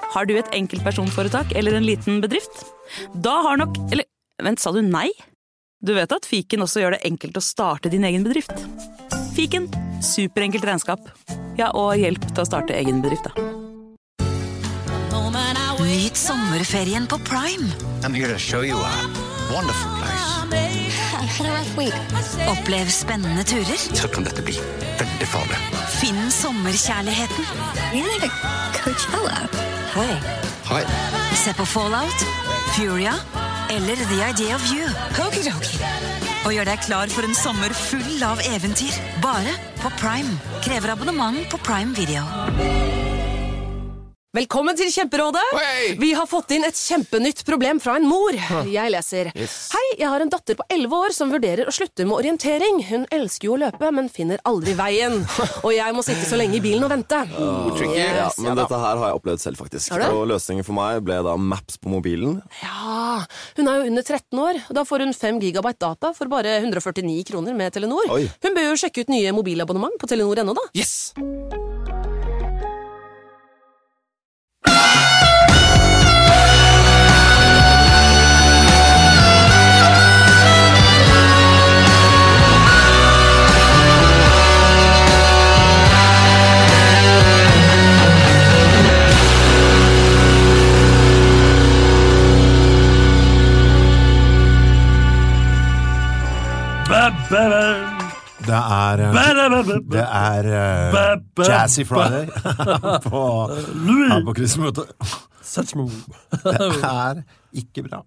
Har du et enkeltpersonforetak eller en liten bedrift? Da har nok... Eller, vent, sa du nei? Du vet at Fiken også gjør det enkelt å starte din egen bedrift. Fiken, superenkelt regnskap. Ja, og hjelp til å starte egen bedrift, da. Nyt sommerferien på Prime. I'm here to show you a wonderful place. Opplev spennende turer. Så kan dette bli veldig farlig. Finn sommerkjærligheten. Coachella. Hei. Se på Fallout, Furia eller The Idea of You. Og gjør deg klar for en sommer full av eventyr. Bare på Prime. Krever abonnement på Prime Video. Velkommen til Kjemperådet. Hei! Vi har fått inn et kjempenytt problem fra en mor. Jeg leser. Yes. Hei, jeg har en datter på 11 år som vurderer å slutte med orientering. Hun elsker jo å løpe, men finner aldri veien. Og jeg må sitte så lenge i bilen og vente. Ja, men dette her har jeg opplevd selv faktisk. Og løsningen for meg ble da Maps på mobilen. Ja, hun er jo under 13 år. Da får hun 5 gigabyte data for bare 149 kroner med Telenor. Oi. Hun bør jo sjekke ut nye mobilabonnement på Telenor.no da. Yes! Det er Jazzy Friday her på krisemøtet. Det er ikke bra.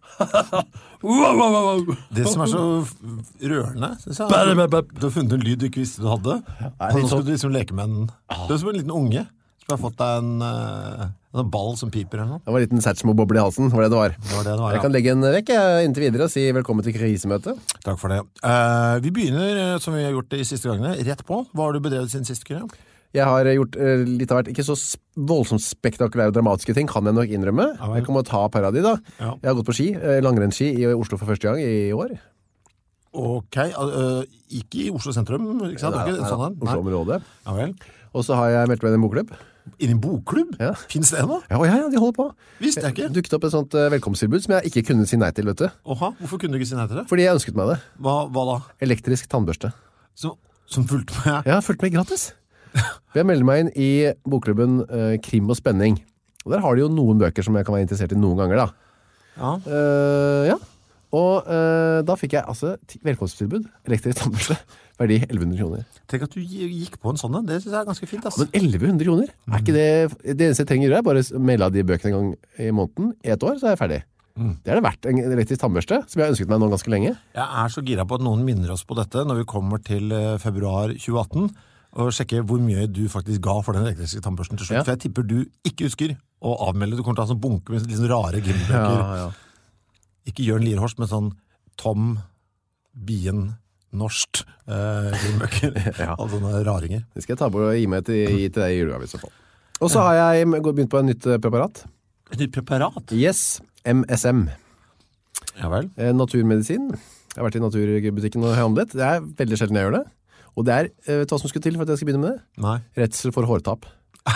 Det som er så rørende, synes jeg, du har funnet en lyd du ikke visste du hadde. Og nå skal du liksom leke med den. Du er som en liten unge som har fått deg en ball som piper eller noe. Det var en liten Satchmo-boble i halsen, var det det var. Det var det det var, ja. Jeg kan legge en vekk inntil videre og si velkommen til krisemøtet. Takk for det. Vi begynner, som vi har gjort de siste gangene, rett på. Hva har du bedrevet siden siste Kyrre? Jeg har gjort litt av hvert, ikke så voldsomt spektakulære og dramatiske ting, kan jeg nok innrømme. Jeg kommer til å ta et par av de da. Ja. Jeg har gått på ski, langrennsski i Oslo for første gang i år. Ok, ikke i Oslo sentrum, ikke sant? Nei, Oslo-området. Ja vel. Og så har jeg meldt meg i en bokklubb. I en bokklubb? Ja. Finns det nå? Ja, de holder på. Visste jeg ikke. Dukket opp et sånt velkomsttilbud som jeg ikke kunne si nei til, vet du. Oha, hvorfor kunne du ikke si nei til det? Fordi jeg ønsket meg det. Hva da? Elektrisk tannbørste. Som fulgte med? Ja, fulgte med gratis. Jeg melder meg inn i bokklubben Krim og Spenning. Og der har de jo noen bøker som jeg kan være interessert i noen ganger da. Ja. Ja. Og da fikk jeg altså velkomsttilbud, elektrisk tannbørste, verdi 1100 kroner. Tenk at du gikk på en sånn, det synes jeg er ganske fint. Men 1100 kroner? Er ikke det eneste jeg trenger å gjøre, bare melde av de bøkene en gang i måneden, i et år, så er jeg ferdig. Det er det verdt, en elektrisk tannbørste, som jeg har ønsket meg nå ganske lenge. Jeg er så gira på at noen minner oss på dette når vi kommer til februar 2018, og sjekke hvor mye du faktisk ga for den elektriske tannbørsten til slutt. Ja. For jeg tipper du ikke husker å avmelde. Du kommer til å ha sånn bunke med litt sånn rare grimmebøker. Ja. Ikke Jørn Lierhorst, men sånn Tom, Bien, Norsk grimmebøker. Alle sånne raringer. Det skal jeg ta på og gi til deg i julegave i så fall. Og så har jeg begynt på en nytt preparat. Et nytt preparat? Yes, MSM. Ja vel. Naturmedisin. Jeg har vært i naturbutikken og handlet. Det er veldig sjelden jeg gjør det. Og det er, vet du hva som skulle til for at jeg skal begynne med det? Nei. Redsel for hårtap.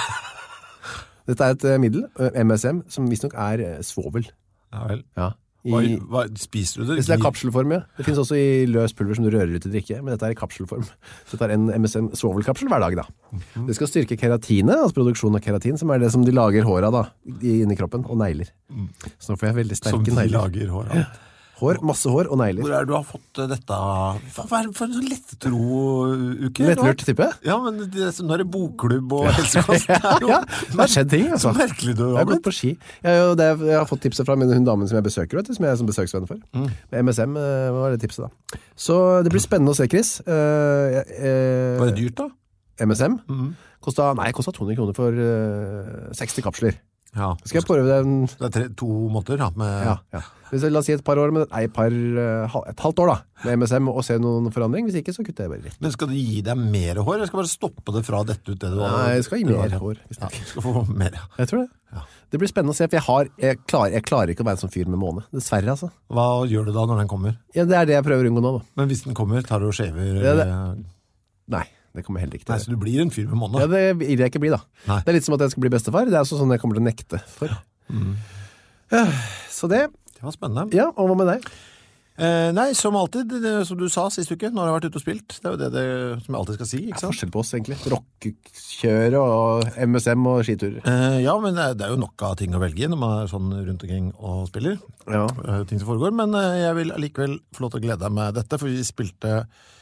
Dette er et middel, MSM, som visstnok er svovel. Ja vel. Ja. Hva spiser du det? Det er kapselform, ja. Det finnes også i løs pulver som du rører ut i drikke, men dette er i kapselform. Så dette er en MSM svovelkapsel hver dag da. Det skal styrke keratinet, altså produksjonen av keratin, som er det som de lager hår av da, inni kroppen, og negler. Så nå får jeg veldig sterke negler. Som de lager hår av? Hår, masse hår og negler. Hvor er det du har fått dette? Hva er det for en sånn lettetro-uke? Lettlurt, tipper jeg? Ja, men nå er det bokklubb og helsekost. Ja, det har skjedd ting, altså. Så merkelig du har blitt. Jeg har gått på ski. Jeg har fått tipset fra hun damen som jeg besøker, vet du, som jeg er som besøksvenn for. Med MSM var det tipset da. Så det blir spennende å se, Chris. Var det dyrt da? MSM? Kostet 200 kroner for 60 kapsler. Ja. Skal jeg prøve den? Det er 2 måneder da? Ja. La oss si et par år, men et halvt år da, med MSM og se noen forandring. Hvis ikke, så kutter jeg bare litt. Men skal det gi deg mer hår, eller skal bare stoppe det fra dette ut? Nei, jeg skal gi mer hår. Ja, du skal få mer, ja. Jeg tror det. Ja. Det blir spennende å se, for jeg klarer ikke å være en sånn fyr med måne. Dessverre, altså. Hva gjør du da når den kommer? Ja, det er det jeg prøver å unngå nå da. Men hvis den kommer, tar du og skjever? Nei. det kommer heller ikke til. Nei, så du blir en fyr med måned? Ja, det vil jeg ikke bli da. Nei. Det litt som at jeg skal bli bestefar. Det også sånn jeg kommer til å nekte for. Så det... Det var spennende. Ja, og hva med deg? Nei, som alltid, som du sa sist uke, når jeg har vært ute og spilt, det er jo det som jeg alltid skal si, ikke sant? Forskjell på oss egentlig. Rockekjøre og MSM og skiturer. Ja, men det er jo nok av ting å velge når man er sånn rundt omkring og spiller. Ja. Ting som foregår, men jeg vil likevel få lov til å glede deg med dette, for vi spilte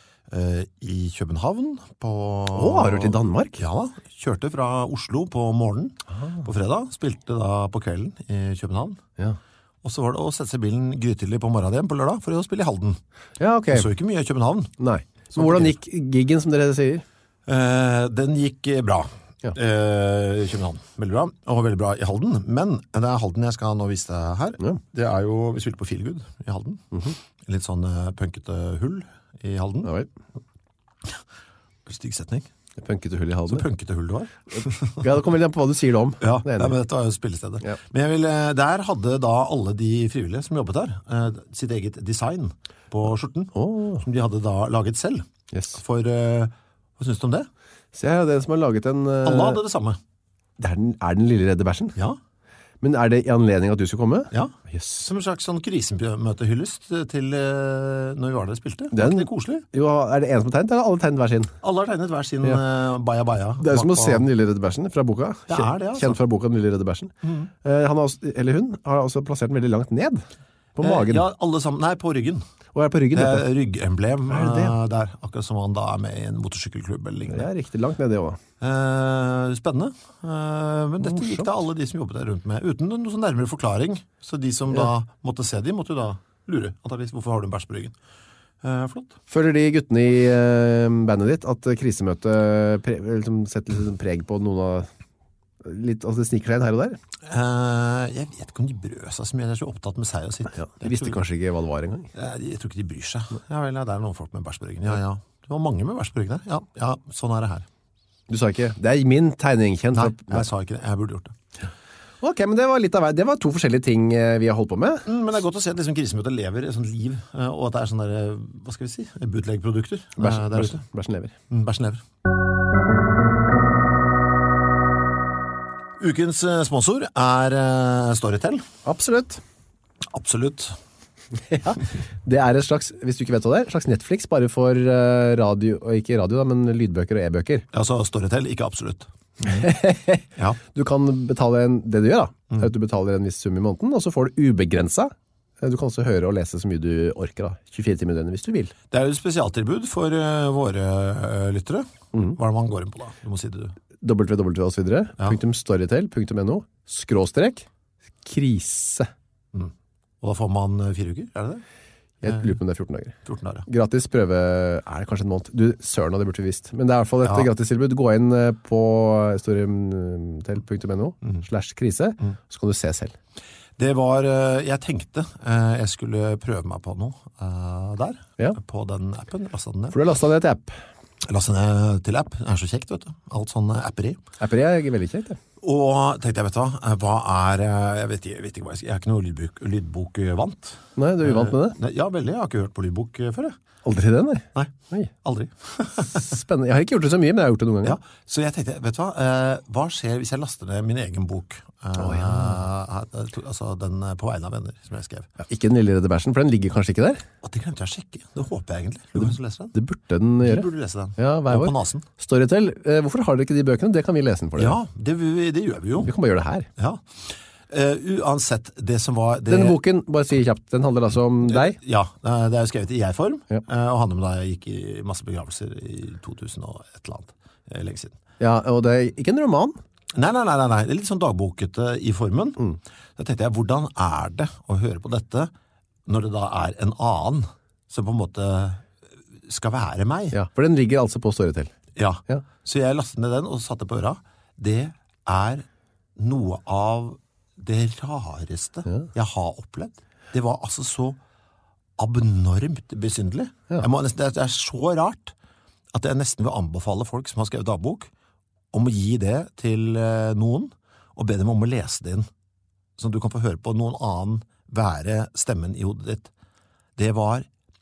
i København på... Har du vært i Danmark? Ja da, kjørte fra Oslo på morgenen på fredag, spilte da på kvelden i København. Ja. Og så var det å sette seg bilen grytidlig på morgenen igjen på lørdag for å spille i Halden. Ja, ok. Jeg så ikke mye i København. Nei. Men hvordan gikk giggen, som dere sier? Den gikk bra. Ja. I København. Veldig bra. Og veldig bra i Halden. Men det er Halden jeg skal nå vise deg her. Ja. Det er jo, vi spilte på Feelgood i Halden. Litt sånn punkete hull i Halden. Ja vel. Stygg setning. Punkete hull i Halden. Så punkete hull det var. Ja, det kommer litt an på hva du sier det om. Ja, men dette var jo spillestedet. Ja. Men der hadde da alle de frivillige som jobbet der, sitt eget design på skjorten, som de hadde da laget selv. Yes. For, hva synes du om det? Så jeg er den som har laget en... Alle hadde det samme. Er den lille redde bæsjen? Ja. Men er det i anledning at du skulle komme? Ja, yes. Som en slags sånn krisemøtehyllest til når vi var der og spilte. Var ikke det koselig? Jo, er det en som har tegnet, eller har alle tegnet hver sin? Alle har tegnet hver sin baia. Det er som å se Den lille redde bæsjen fra boka. Det er det, altså. Kjent fra boka Den lille redde bæsjen. Hun har også plassert den veldig langt ned på magen. Ja, alle sammen. Nei, på ryggen. Og er på ryggen, dette? Ryggemblem der, akkurat som han da er med i en motorsykkelklubb eller lignende. Ja, riktig langt ned det også. Spennende. Men dette gikk da alle de som jobbet der rundt med, uten noen sånn nærmere forklaring. Så de som da måtte se de, måtte jo da lure. Hvorfor har du en bæsj på ryggen? Flott. Føler de guttene i bandet ditt at krisemøtet setter litt preg på noen av det sniker seg inn her og der? Jeg vet ikke om de brød seg så mye. De er så opptatt med seg og sitt. Ja, de visste kanskje ikke hva det var en gang. Jeg tror ikke de bryr seg. Ja vel, det er noen folk med bæsj på ryggen. Ja. Det var mange med bæsj på ryggen der. Ja, sånn er det her. Du sa ikke, det er min tegning kjent. Nei, jeg sa ikke det. Jeg burde gjort det. Ok, men det var litt av hver. Det var 2 forskjellige ting vi har holdt på med. Men det er godt å se at krisemøtet lever et sånt liv, og at det er sånne der, hva skal vi si, bootleg-produkter. Bæsjen lever. Bæsjen lever. Ukens sponsor er Storytel. Absolutt. Ja, det er et slags, hvis du ikke vet hva det er, et slags Netflix bare for radio, og ikke radio da, men lydbøker og e-bøker. Ja, så Storytel, ikke absolutt. Ja. Du kan betale det du gjør da, at du betaler en viss sum i måneden, og så får du ubegrenset. Du kan også høre og lese så mye du orker da, 24 timer i døgnet hvis du vil. Det er jo et spesialtilbud for våre lyttere. Hva er det man går inn på da? Du må si det du. www og så videre, .storytel.no /krise. Og da får man 4 uker, er det det? Jeg lurer på om det er 14 dager. 14 dager, ja. Gratis prøve, er det kanskje en måned? Du, søren, det burde vi visst. Men det er i hvert fall et gratistilbud. Gå inn på storytel.no /krise, så kan du se selv. Det var, jeg tenkte jeg skulle prøve meg på noe der, på den appen. For du har lastet ned til app. Lastet ned til app, det er så kjekt, vet du. Alt sånn apperi. Apperi er veldig kjekt, det. Og tenkte jeg, vet du hva er, jeg vet ikke hva jeg er ikke noe lydbok vant. Nei, du er uvant med det? Ja, veldig, jeg har ikke hørt på lydbok før, jeg. Aldri det, nei? Nei, aldri. Spennende. Jeg har ikke gjort det så mye, men jeg har gjort det noen ganger. Ja, så jeg tenkte, vet du hva skjer hvis jeg laster ned min egen bok? Altså den på vegne av venner, som jeg skrev. Ja, ikke Den lille redde bæsjen, for den ligger kanskje ikke der? Det glemte jeg å sjekke. Det håper jeg egentlig. Det burde den gjøre. Du burde lese den. Ja, hver år. På nasen. Storytel, hvorfor har dere ikke de bøkene? Det kan vi lese den for dere. Ja, det gjør vi jo. Vi kan bare gjøre det her. Ja. Uansett, det som var Denne boken, bare si kjapt, den handler altså om deg? Ja, det er jo skrevet i jeg-form, og handler om da jeg gikk i masse begravelser i 2000 og et eller annet, lenge siden. Ja, og det er ikke en roman? Nei, det er litt sånn dagbokete i formen. Da tenkte jeg, hvordan er det å høre på dette når det da er en annen som på en måte skal være meg? Ja, for den ligger altså på Storytel. Ja, så jeg lastet ned den og satte på øra. Det er noe av det rareste jeg har opplevd. Det var altså så abnormt besynderlig. Det er så rart at jeg nesten vil anbefale folk som har skrevet dagbok om å gi det til noen og be dem om å lese det inn, sånn at du kan få høre på noen annen være stemmen i hodet ditt. Det var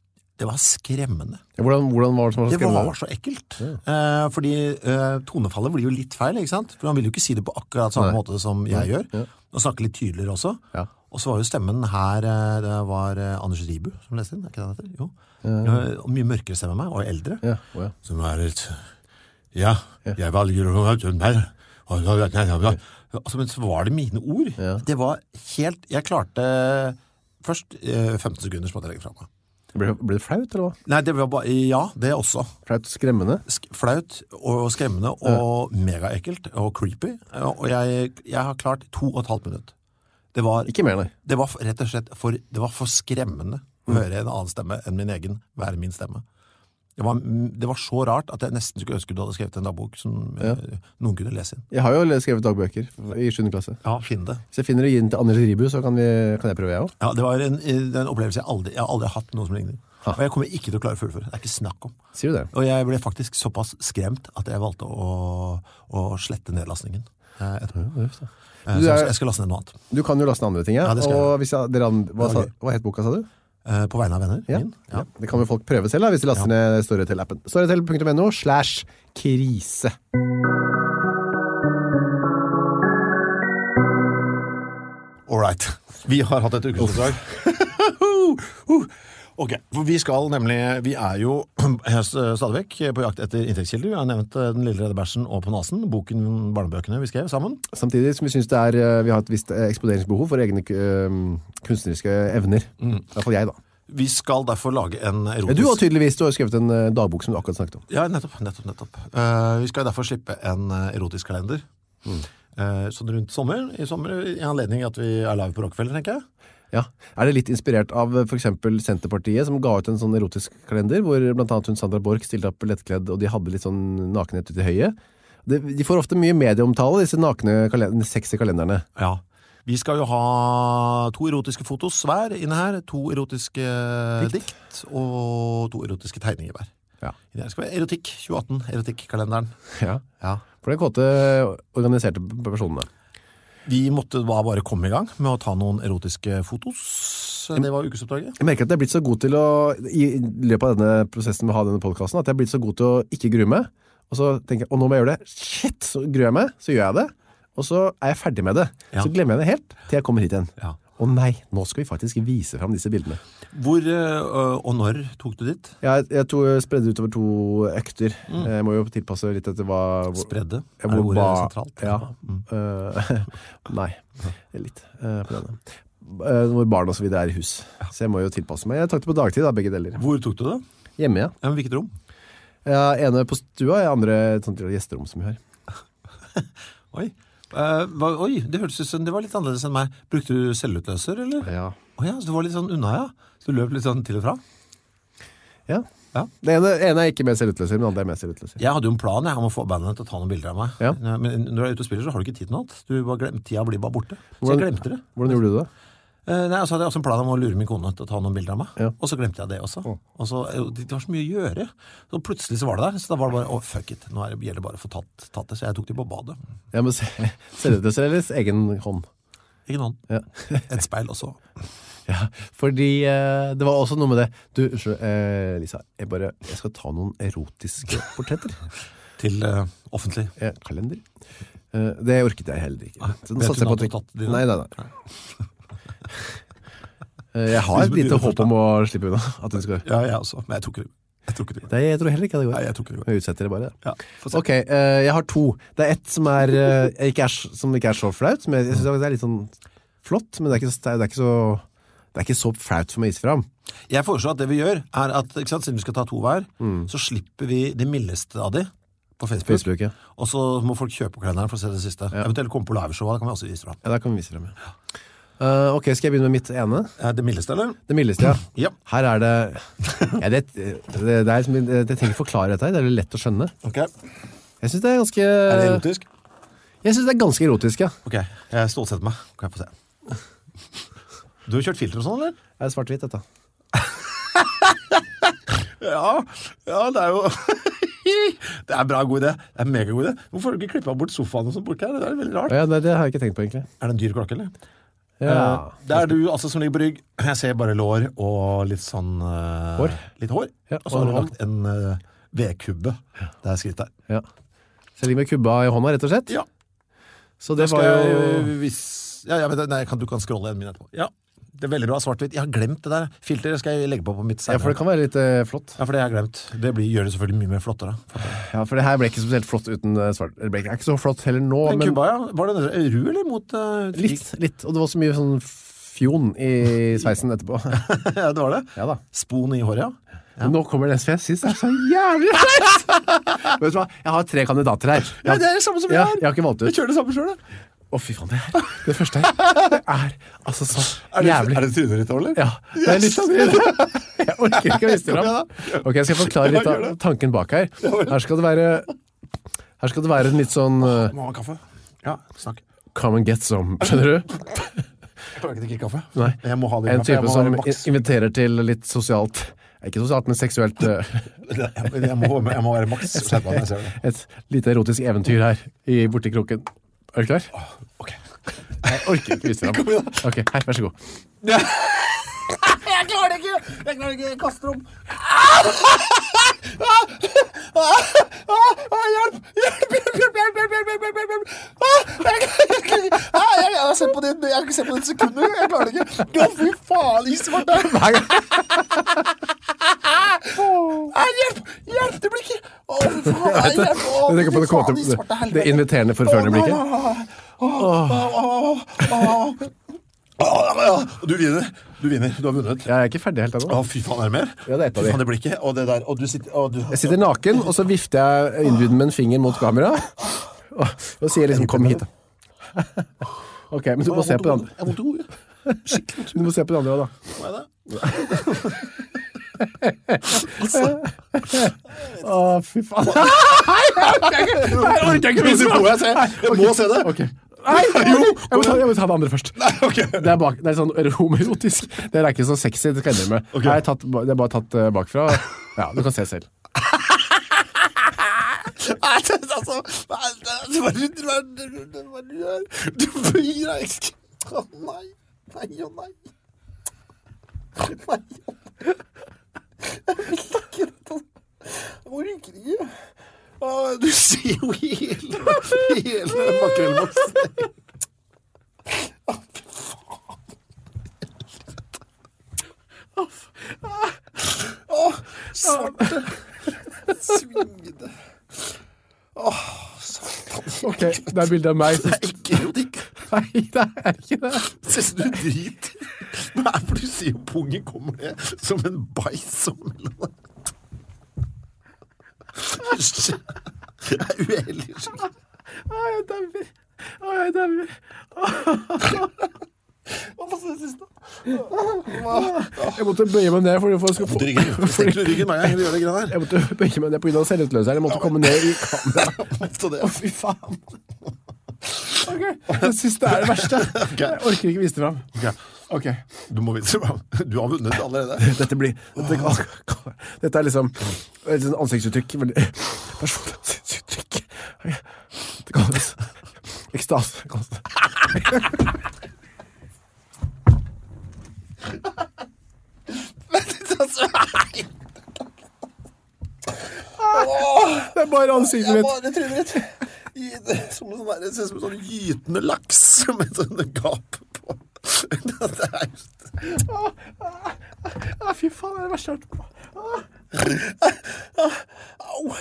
Det var skremmende. Hvordan var det som var så skremmende? Det var så ekkelt. Fordi tonefallet blir jo litt feil, ikke sant? For han vil jo ikke si det på akkurat samme måte som jeg gjør. Og snakke litt tydeligere også. Ja. Og så var jo stemmen her, det var Anders Ribu som leste den, er ikke det han heter? Jo. Og mye mørkere stemme enn meg, og eldre. Ja. Som var litt... Ja, jeg valger å ha den her. Altså, men så var det mine ord. Ja. Det var helt... Jeg klarte først 15 sekunder som måtte jeg legge fra meg. Ble det flaut, eller hva? Nei, det var bare... Ja, det også. Flaut skremmende? Flaut og skremmende og megaekkelt og creepy. Og jeg har klart 2,5 minutter. Det var... Ikke mer, nei. Det var rett og slett det var for skremmende å høre en annen stemme enn min egen være min stemme. Det var så rart at jeg nesten skulle ønske du hadde skrevet en dagbok som noen kunne lese inn. Jeg har jo skrevet dagbøker i 7. klasse. Ja, finn det. Hvis jeg finner det inn til Anders Ribu, så kan jeg prøve jeg også. Ja, det var en opplevelse jeg har aldri hatt noe som ligner. Og jeg kommer ikke til å klare å fullføre. Det er ikke snakk om. Sier du det? Og jeg ble faktisk såpass skremt at jeg valgte å slette nedlastningen etterpå. Jeg skal laste ned noe annet. Du kan jo laste ned andre ting, ja. Ja, det skal jeg. Hva het boka, sa du? På vegne av venner. Ja. Det kan jo folk prøve selv da, hvis de laster ned Storytel-appen. Storytel.no/krise. Alright. Vi har hatt et ukesoppdrag. Ok, for vi skal nemlig, vi jo stadig vekk på jakt etter inntektskilder. Vi har nevnt Den lille redde bærsen og På nasen, barnebøkene vi skrev sammen. Samtidig som vi synes vi har et visst eksponeringsbehov for egne kunstneriske evner. I hvert fall jeg da. Vi skal derfor lage en erotisk... Du har tydeligvis skrevet en dagbok som du akkurat snakket om. Ja, nettopp. Vi skal derfor slippe en erotisk kalender. Sånn rundt i sommer, i anledning at vi live på Rockefeller, tenker jeg. Ja. Det litt inspirert av for eksempel Senterpartiet, som ga ut en sånn erotisk kalender, hvor blant annet hun Sandra Borch stilte opp lettkledd, og de hadde litt sånn nakenhet ut i høyet. De får ofte mye medieomtale, disse sexy kalenderne. Ja. Vi skal jo ha 2 erotiske fotos hver inne her, 2 erotiske dikt og 2 erotiske tegninger hver. Ja. Det skal være Erotikk 2018, erotikkalenderen. Ja. For den kåte organiserte personene. Vi måtte bare komme i gang med å ta noen erotiske fotos. Det var ukesoppdraget. Jeg merker at jeg blitt så god til i løpet av denne prosessen med å ha denne podcasten, at jeg blitt så god til å ikke grue meg. Og så tenker jeg, nå må jeg gjøre det. Shit, så gruer jeg meg, så gjør jeg det. Og så jeg ferdig med det. Ja. Så glemmer jeg det helt til jeg kommer hit igjen. Ja. Og nei, nå skal vi faktisk vise frem disse bildene. Hvor og når tok du dit? Jeg spredde utover 2 økter. Jeg må jo tilpasse litt etter hva... Spredde? Er det ordet sentralt? Ja. Nei, litt på denne. Hvor barn og så videre i hus. Så jeg må jo tilpasse meg. Jeg tok det på dagtid da, begge deler. Hvor tok du det? Hjemme, ja. Men hvilket rom? Ene på stua, andre et sånt gjesterom som vi har. Oi. Oi, det hørtes ut som det var litt annerledes enn meg. Brukte du selvutløser, eller? Ja. Ja, så du var litt sånn unna, ja. Så du løp litt sånn til og fra? Ja. Det ene ikke med selvutløser, men andre med selvutløser. Jeg hadde jo en plan om å få bandet til å ta noen bilder av meg. Ja. Men når du ute og spiller, så har du ikke tid til noe. Tida blir bare borte. Så jeg glemte det. Hvordan gjorde du det? Nei, så hadde jeg også en plan om å lure min kone til å ta noen bilder av meg. Ja. Og så glemte jeg det også. Og så, det var så mye å gjøre. Så plutselig så var det der. Så da var det bare, fuck it. Nå gjelder det bare å få tatt det. Så jeg tok det på badet. Ja, men selvutløser eller egen hånd? Egen hånd. Ja. Et speil også. Ja, fordi det var også noe med det. Du, Lisa, jeg skal ta noen erotiske portretter. Til offentlig? Kalender. Det orket jeg heller ikke. Vet du når du har tatt dine? Nei. Jeg har et lite håp om å slippe unna at du skal... Ja, jeg også, men jeg tror ikke det går. Jeg tror heller ikke det går. Nei, jeg tror ikke det går. Jeg utsetter det bare. Ja, ok, jeg har 2. Det er et som ikke er så flaut, men jeg synes det er litt sånn flott, men det er ikke så flaut for meg å vise frem. Jeg foreslår at det vi gjør er at, ikke sant, siden vi skal ta 2 hver, så slipper vi det mildeste av de på Facebook ja. Og så må folk kjøpe kalenderen for å se det siste. Ja. Eventuelt komme på liveshowet, da kan vi også vise frem. Ja, da kan vi vise frem, ja. Ok, skal jeg begynne med mitt ene? Det mildeste, eller? Det mildeste, ja. Ja. Her er det... jeg tenker å forklare dette her, det er lett å skjønne. Ok. Jeg synes det er ganske... Er det erotisk? Jeg synes det er ganske erotisk, ja. Ok, jeg stålsetter meg. Kan jeg få se. Du har kjørt filter og sånn, eller? Jeg er svart-hvitt, dette. Ja, det er jo... Det er en bra god idé. Det er en mega god idé. Hvorfor har du ikke klippet bort sofaen og sånn bort her? Det er veldig rart. Ja, det har jeg ikke tenkt på, egentlig. Er det en dyr klokke, eller? Det du altså som ligger på rygg. Jeg ser bare lår og litt sånn Hår? Litt hår. Og så har du lagt en vedkubbe. Det skritt der. Ja. Så jeg ligger med kubba i hånda, rett og slett? Ja. Så det var jo... du kan scrolle en min etterpå. Ja, det veldig bra svart-hvitt. Jeg har glemt det der. Filter skal jeg legge på mitt særlig. Ja, for det kan være litt flott. Ja, for det har jeg glemt. Det gjør det selvfølgelig mye mer flottere. Ja, for det her ble ikke spesielt flott uten svart. Det ble ikke så flott heller nå. Men kubba, ja. Var det ru eller mot... Litt. Og det var så mye sånn fjon i sveisen etterpå. Ja, det var det? Ja da. Spon i håret, ja. Nå kommer det jeg synes det så jævlig fett. Vet du hva? Jeg har 3 kandidater her. Ja, det det samme som jeg har. Jeg har ikke valgt ut. Jeg kjører det samme selv, da. Fy faen, det første her, det altså så jævlig. Er det trynet ditt, eller? Ja, det litt av trynet. Jeg orker ikke å vise det fram. Ok, jeg skal forklare litt av tanken bak her. Her skal det være en litt sånn... Må ha kaffe? Ja, snakk. Come and get some, skjønner du? Jeg klarer ikke å drikke kaffe. Nei. Jeg må ha det i en kaffe. type som inviterer til litt sosialt, ikke sosialt, men seksuelt. Jeg må være maks. Et lite erotisk eventyr her, borti kroken. Er du klar? Ok. Jeg orker ikke vise deg om. Ok, her, vær så god. Jeg klarer det ikke! Jeg kaster om. Hjelp! Jeg har sett på det i sekunder. Jeg klarer det ikke. Ja, fy faen, isvart der. Hjelp! Det blir ikke... fy faen, hjelp! Det inviterende forførende blikket. Du vinner. Du har vunnet. Jeg er ikke ferdig helt ennå. Fy faen, er det mer? Ja, det er et av de. Fy faen, det blikket. Og det der. Og du sitter... Jeg sitter naken, og så vifter jeg innbuden med en finger mot kamera. Og sier liksom, kom hit. Ok, men du må se på det andre. Jeg måtte hodet. Skikkelig. Du må se på det andre også, da. Hva er det? Fy faen. Jeg orker ikke vise meg. Jeg må se det. Ok. Nei, jeg må ta det andre først. Nei, okay. Det er sånn homoerotisk. Det er ikke så sexy, det skal jeg endre med. Okay. Det er bare tatt bakfra. Ja, du kan se selv. Altså, hva du gjør? Du bryr deg ikke. Nei. Jeg orker ikke. Du ser jo hele makrellboksen. Svarte svingede. Ok, det er bildet av meg. Det er ikke erotikk. Nei, det er ikke det. Synes du driter? Nei, for du sier jo pungen kommer ned som en bæs mellom deg. Jeg er uheldig. Jeg dømmer. Hva var det siste? Jeg måtte bøye meg ned for å få ryggen meg gang du gjør det greiene her. Jeg måtte bøye meg ned på grunn av selvutløseren. Jeg måtte komme ned i kamera. Fy faen. Ok, det siste er det verste. Jeg orker ikke vise det frem. Ok. Du må vise det frem. Du har vunnet allerede. Dette er liksom et ansiktsuttrykk. Personlig ansiktsuttrykk. Det kalles ekstase. Det er bare ansiktet mitt. Det trynet mitt. Det ser ut som en sånn gytende laks med en sånn gap på. Det er just... Fy faen, det er verst hørt på. Au.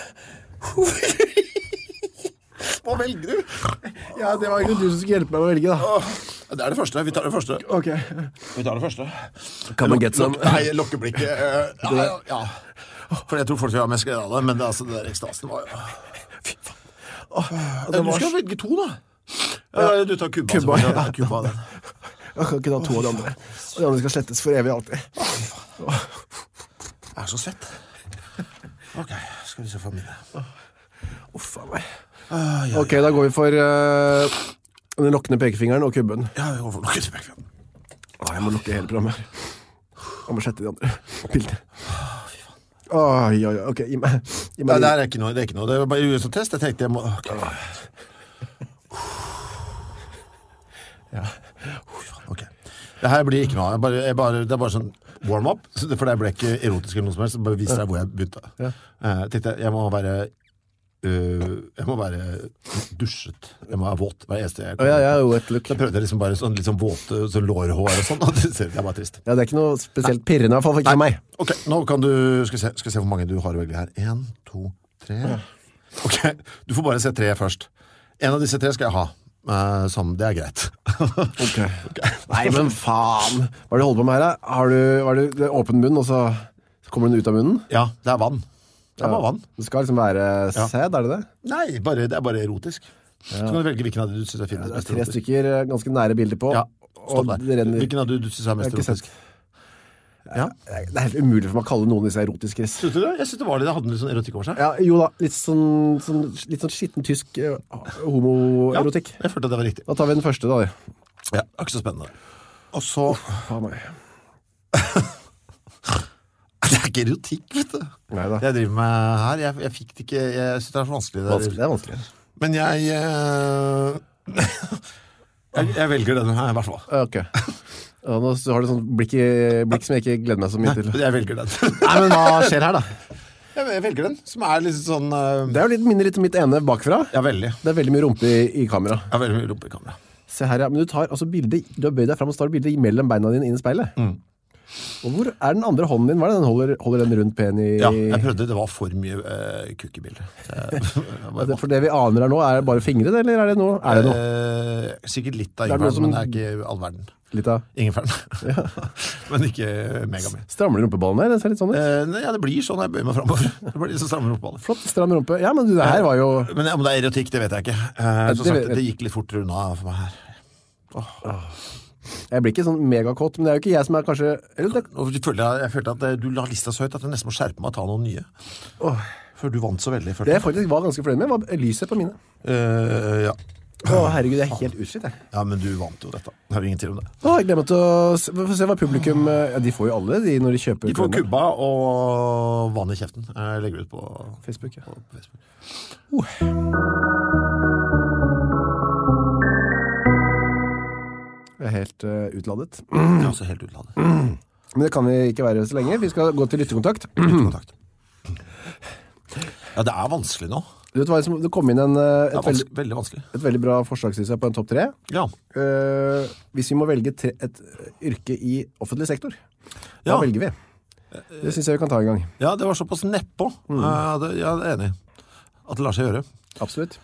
Hva velger du? Ja, det var ikke du som skulle hjelpe meg å velge, da. Det er det første. Vi tar det første. Ok. Vi tar det første. Kan man get some? Nei, lokkeblikket. Ja. For jeg tror folk vil ha mest glede av det, men det der ekstasen var jo... Fy faen. Du skal velge 2, da. Du tar kubba. Kubba av den. Jeg kan ikke ta 2 av de andre. Og de andre skal slettes for evig alltid. Jeg er så svett. Ok, skal vi se for mine. Uffa meg. Ok, da går vi for den lokkende pekefingeren og kubben. Ja, vi går for lokkende pekefingeren. Jeg må lukke hele programmet her. Jeg må slette de andre bildene. Ok, gi meg. Nei, det er ikke noe. Det er bare USA-test. Jeg tenkte jeg må... Ja. Ok. Det her blir ikke noe. Det er bare sånn warm-up, for det ble ikke erotisk eller noe som helst. Bare viser deg hvor jeg begynte. Tenkte jeg må være dusjet. Jeg må være våt hver eneste jeg Da prøvde jeg liksom bare sånn, litt sånn våte sånn lårhår og sånn, og det er bare trist. Ja, det er ikke noe spesielt pirrende, i hvert fall ikke for meg. Ok, nå kan du skal se hvor mange du har å velge her. 1, 2, 3 Ok, du får bare se 3 først. En av disse 3 skal jeg ha. Det er greit. Okay. Nei, men faen. Hva er det du holder på med her, da? Det er åpen munn, og så kommer den ut av munnen? Ja, det er vann. Det er bare vann. Det skal liksom være sæd, er det det? Nei, det er bare erotisk. Så kan du velge hvilken av du synes er finest. Det er 3 stykker ganske nære bilder på. Ja, stopp der. Hvilken av du synes er mest erotisk? Ja. Det er helt umulig for meg å kalle noen av disse erotiske. Synes du det? Jeg synes det var det hadde litt sånn erotikk over seg. Ja, jo da, litt sånn skitten tysk homoerotikk. Ja, jeg følte at det var riktig. Da tar vi den første da. Ja, ikke så spennende. Og så faen meg. Det er ikke erotikk, vet du. Neida. Det jeg driver med her, jeg fikk det ikke. Jeg synes det er så vanskelig. Det er vanskelig. Men jeg velger denne her i hvert fall. Ok. Ja, nå har du sånn blikk som jeg ikke gleder meg så mye til. Jeg velger den. Nei, men hva skjer her da? Jeg velger den, som er litt sånn Det er jo litt mitt ene bakfra. Ja, veldig. Det er veldig mye rumpe i kamera. Ja, veldig mye rumpe i kamera. Se her, ja. Men du tar altså bildet, du har bøyd deg frem og står bildet mellom beina dine inn i speilet. Og hvor er den andre hånden din? Hva er det den holder den rundt pen i? Ja, jeg prøvde, det var for mye kukk i bildet. For det vi aner her nå, er det bare fingre, eller er det noe? Sikkert litt av ingefæren, men det er ikke all verden. Litt av? Ingefæren. Ja. Men ikke megamye. Strammer du rumpeballen her? Det ser litt sånn ut? Ja, det blir sånn jeg bøyer meg fremover. Det blir så strammer rumpeballen. Flott, stram rumpe. Ja, men det her var jo... Men om det er erotikk, det vet jeg ikke. Som sagt, det gikk litt fortere unna for meg her. Jeg blir ikke sånn megakått, men det er jo ikke jeg som er kanskje... Jeg følte at du la lista så høyt at jeg nesten må skjerpe meg og ta noen nye. Før du vant så veldig. Det jeg faktisk var ganske fornøyd med, var lyset på mine. Ja. Herregud, jeg er helt utslitt, jeg. Ja, men du vant jo dette. Det har vi ingen tvil om det. Jeg glemmer til å se hva publikum... Ja, de får jo alle, når de kjøper... De får kubba og vann i kjeften. Jeg legger ut på Facebook, ja. På Facebook. Jeg er helt utladet. Jeg er også helt utladet. Men det kan vi ikke være så lenge. Vi skal gå til lyttekontakt. Ja, det er vanskelig nå. Du vet hva, det kom inn veldig vanskelig. Et veldig bra forslagsliste på en topp 3. Ja. Hvis vi må velge et yrke i offentlig sektor, hva velger vi? Det synes jeg vi kan ta en gang. Ja, det var såpass neppå. Jeg er enig. At det lar seg gjøre. Absolutt.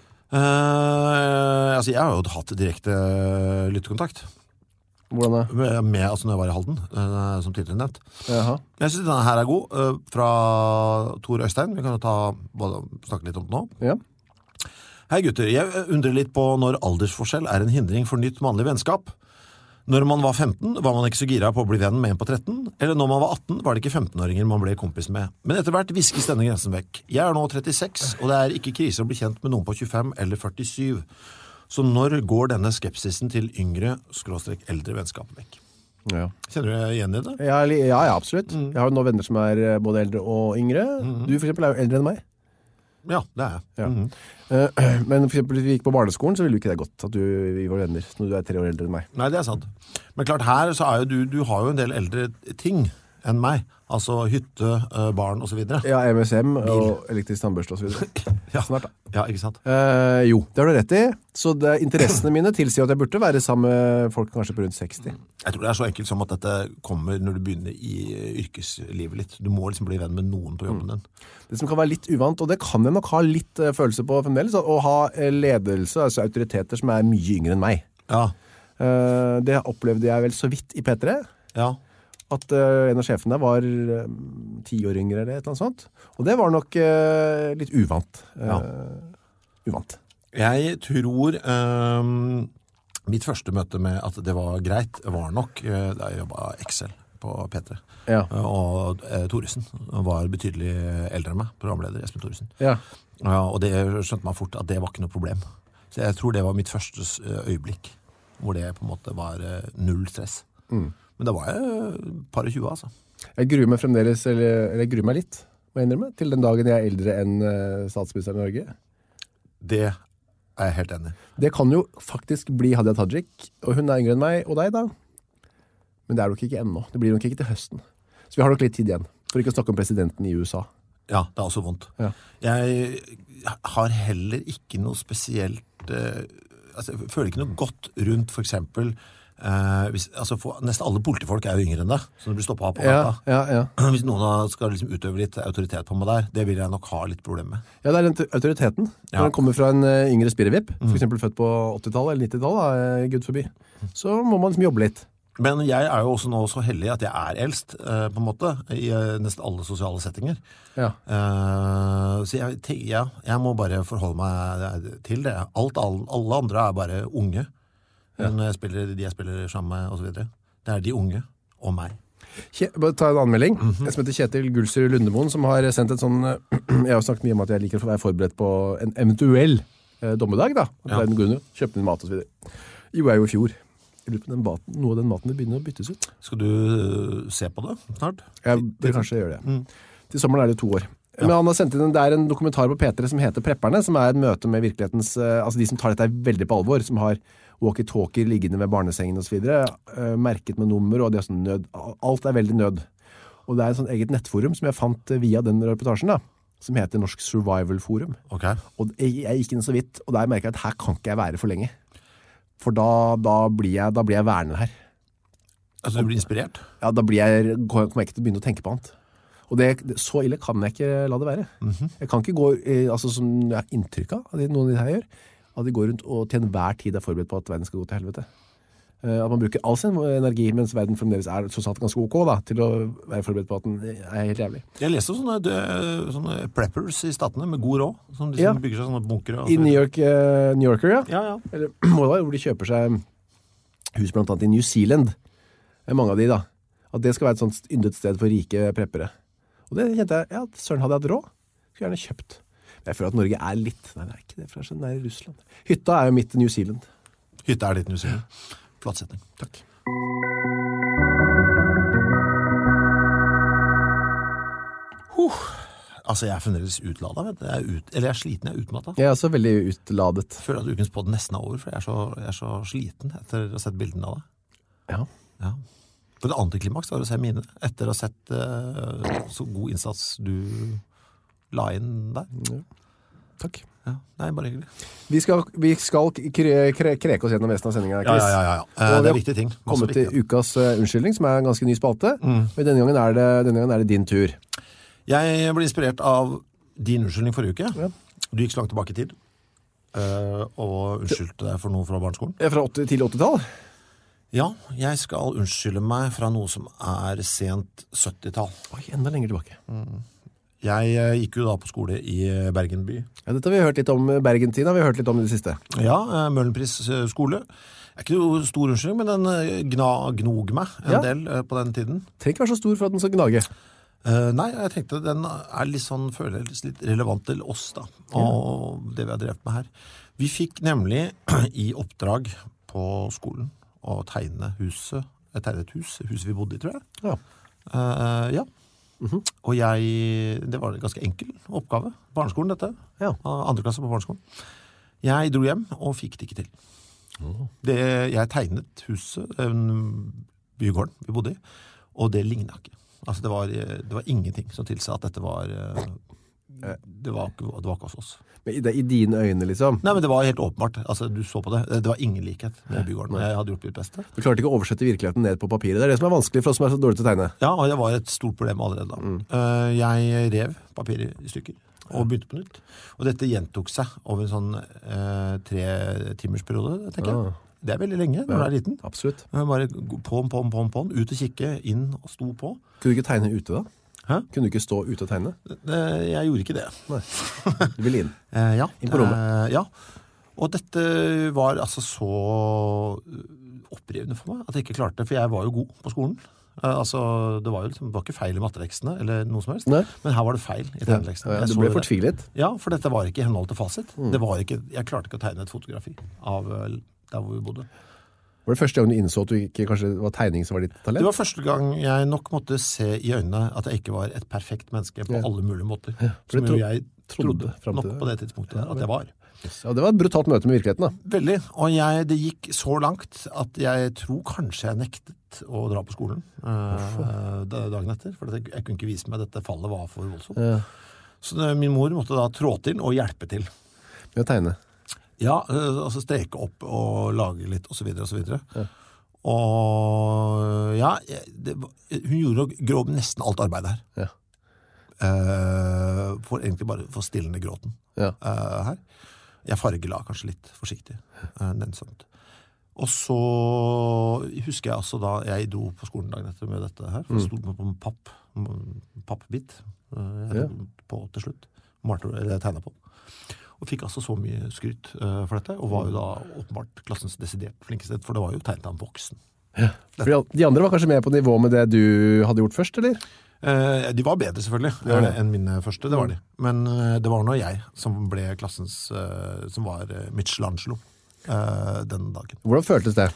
Jeg har jo hatt direkte lyttekontakt. Hvordan da? Med, altså når jeg var i Halden, som tidligere nevnt. Jaha. Jeg synes denne her er god, fra Tor Øystein. Vi kan jo snakke litt om det nå. Ja. Hei gutter, jeg undrer litt på når aldersforskjell er en hindring for nytt mannlig vennskap. Når man var 15, var man ikke så gira på å bli venn med en på 13, eller når man var 18, var det ikke 15-åringer man ble kompis med. Men etter hvert viskes denne grensen vekk. Jeg er nå 36, og det er ikke krise å bli kjent med noen på 25 eller 47. Så når går denne skepsisen til yngre/eldre vennskap vekk? Ja. Kjenner du igjen i det? Ja, absolutt. Jeg har noen venner som er både eldre og yngre. Du for eksempel er jo eldre enn meg. Ja, det er jeg. Ja. Men for eksempel hvis vi gikk på barneskolen, så ville jo ikke det godt at vi var venner når du er 3 år eldre enn meg. Nei, det er sant. Men klart her så er jo du har jo en del eldre ting enn meg. Altså hytte, barn og så videre. Ja, MSM og elektrisk tannbørste og så videre. Ja. Snart da. Ja, ikke sant? Jo, det har du rett i. Så interessene mine tilsier at jeg burde være sammen med folk kanskje på rundt 60. Jeg tror det er så enkelt som at dette kommer når du begynner i yrkeslivet litt. Du må liksom bli venn med noen på jobben din. Det som kan være litt uvant, og det kan jeg nok ha litt følelse på fremdeles, å ha ledelse, altså autoriteter som er mye yngre enn meg. Ja. Det opplevde jeg vel så vidt i P3. Ja. At en av sjefene var 10 år yngre eller et eller annet sånt. Og det var nok litt uvant. Uvant. Jeg tror mitt første møte med at det var greit var nok da jeg jobbet Excel på P3. Ja. Og Thoresen var betydelig eldre enn meg, programleder Espen Thoresen. Ja. Og det skjønte meg fort at det var ikke noe problem. Så jeg tror det var mitt første øyeblikk, hvor det på en måte var null stress. Men det var jeg par og 20, altså. Jeg gruer meg fremdeles, eller jeg gruer meg litt, må jeg innrømme, til den dagen jeg er eldre enn statsministeren i Norge. Det er jeg helt enig. Det kan jo faktisk bli Hadia Tajik, og hun er yngre enn meg, og deg da? Men det nok ikke ennå. Det blir nok ikke til høsten. Så vi har nok litt tid igjen. For ikke å snakke om presidenten i USA. Ja, det også vondt. Ja. Jeg har heller ikke noe spesielt... jeg føler ikke noe godt rundt, for eksempel... nesten alle politifolk jo yngre enn deg, så du blir stoppet på gata. Ja. Hvis noen skal liksom utøve litt autoritet på meg der, det vil jeg nok ha litt problem med. Ja, det den autoriteten. Når den kommer fra en yngre spirrevipp, for eksempel født på 80-tallet eller 90-tallet, Gud forbi, så må man liksom jobbe litt. Men jeg jo også nå så heldig at jeg eldst, på en måte, i nesten alle sosiale settinger. Ja. Så jeg må bare forholde meg til det. Alle andre bare unge. De jeg spiller sammen med, og så videre. Det de unge og meg. Bare ta en anmelding. Jeg som heter Kjetil Gulsrud Lundemoen, som har sendt et sånn... Jeg har snakket mye om at jeg liker å være forberedt på en eventuell dommedag, da. Kjøpte en mat og så videre. Jo i fjor. Jeg lurer på noe av den maten begynner å byttes ut. Skal du se på det snart? Jeg vil kanskje gjøre det. Til sommeren det 2 år. Ja. Men han har sendt inn, det en dokumentar på P3 som heter Prepperne, som et møte med virkelighetens, altså de som tar dette veldig på alvor, som har walkie-talkier liggende ved barnesengen og så videre, merket med nummer, og det sånn nød. Alt veldig nød. Og det en sånn eget nettforum som jeg fant via den reportasjen da, som heter Norsk Survival Forum. Okay. Og jeg gikk inn så vidt, og der merket jeg at her kan ikke jeg være for lenge. For da blir jeg værende her. Altså du blir inspirert? Ja, da kommer jeg ikke til å begynne å tenke på annet. Og så ille kan jeg ikke la det være. Jeg kan ikke gå, som jeg har inntrykk av noen av de her gjør, at de går rundt og til enhver tid forberedt på at verden skal gå til helvete. At man bruker all sin energi, mens verden fremdeles så sant ganske ok da, til å være forberedt på at den helt jævlig. Jeg leste sånne preppers i statene med god råd, som bygger seg sånne bunker. I New Yorker, ja. Ja. Eller hvor de kjøper seg hus blant annet i New Zealand. Mange av de da. At det skal være et sånt yndet sted for rike preppere. Og det kjente jeg, søren hadde jeg hatt råd. Skulle gjerne kjøpt. Jeg føler at Norge litt, nei det ikke det, for det sånn nær Russland. Hytta jo midt i New Zealand. Hytta ditt New Zealand. Flatsetning. Takk. Altså, jeg fremdeles utladet, vet du. Eller jeg sliten, jeg utmattet. Jeg så veldig utladet. Jeg føler at ukens podd nesten over, for jeg så sliten etter å ha sett bildene av det. Ja. For det antiklimaks var å se mine, etter å ha sett så god innsats du la inn der. Ja. Takk. Ja, nei, bare hyggelig. Vi skal kreke oss gjennom resten av sendingen, Chris. Ja. Det viktige ting. Kommet til ukas unnskyldning, som en ganske ny spalte. Men denne gangen det din tur. Jeg ble inspirert av din unnskyldning forrige uke. Ja. Du gikk så langt tilbake i tid, og unnskyldte deg for noe fra barneskolen. Fra 80 til 80-tall? Ja, jeg skal unnskylde meg fra noe som sent 70-tall. Oi, enda lenger tilbake. Jeg gikk jo da på skole i Bergen by. Ja, dette har vi hørt litt om Bergen-tiden, har vi hørt litt om i det siste. Ja, Møhlenpris skole. Ikke noe stor unnskyldning, men den gnog meg en del på den tiden. Trenger ikke være så stor for at den skal gnage. Nei, jeg tenkte den litt sånn, føles litt relevant til oss da, og det vi har drevet med her. Vi fikk nemlig i oppdrag på skolen å tegne huset, huset vi bodde i, tror jeg. Ja. Og det var en ganske enkel oppgave. Barneskolen dette. Ja. Andre klasse på barneskolen. Jeg dro hjem og fikk det ikke til. Jeg tegnet huset, bygården vi bodde i, og det lignet ikke. Altså det var ingenting som tilsa at dette var det var ikke hos oss. Men i dine øyne liksom? Nei, men det var helt åpenbart. Altså, du så på det. Det var ingen likhet med bygården. Jeg hadde gjort mitt beste. Du klarte ikke å oversette virkeligheten ned på papiret. Det det som vanskelig for oss som så dårlig til å tegne. Ja, og det var et stort problem allerede da. Jeg rev papiret i stykker og begynte på nytt. Og dette gjentok seg over en sånn 3 timers periode, tenker jeg. Det veldig lenge når du liten. Absolutt. Bare på'n, ut og kikke, inn og sto på. Kunne du ikke tegne ute da? Hæ? Kunne du ikke stå ute og tegne? Jeg gjorde ikke det. Nei. Du ville inn? Ja. Inn på rommet? Ja. Og dette var altså så opprivende for meg at jeg ikke klarte det, for jeg var jo god på skolen. Det var jo ikke feil i mattelekstene eller noe som helst. Nei. Men her var det feil i tegnelekstene. Du ble fortvilet? Ja, for dette var ikke i henhold til fasit. Jeg klarte ikke å tegne et fotografi av der hvor vi bodde. Var det første gang du innså at du ikke kanskje var tegning som var ditt talent? Det var første gang jeg nok måtte se i øynene at jeg ikke var et perfekt menneske på alle mulige måter. Som jeg Trodde frem til nok på det tidspunktet at jeg var. Ja, det var et brutalt møte med virkeligheten da. Veldig, og det gikk så langt at jeg tror kanskje jeg nektet å dra på skolen dagen etter, for jeg kunne ikke vise meg at dette fallet var for voldsomt. Ja. Så min mor måtte da trå til og hjelpe til. Med å tegne? Ja, altså streke opp og lage litt, og så videre, og så videre. Ja. Og ja, hun gjorde nesten alt arbeid her. Ja. For egentlig bare for stillende gråten her. Jeg fargela kanskje litt forsiktig, nennsomt. Og så husker jeg altså da jeg dro på skolen dagen etter med dette her, for jeg stod på en pappbit på til slutt, jeg tegnet på. Og fikk altså så mye skryt for dette, og var jo da åpenbart klassens desidert flinkeste, for det var jo tegnet av en voksen. Ja. For de andre var kanskje med på nivå med det du hadde gjort først, eller? De var bedre selvfølgelig enn mine første, det var de. Men det var nå jeg som ble klassens, som var Michelangelo den dagen. Hvordan føltes det?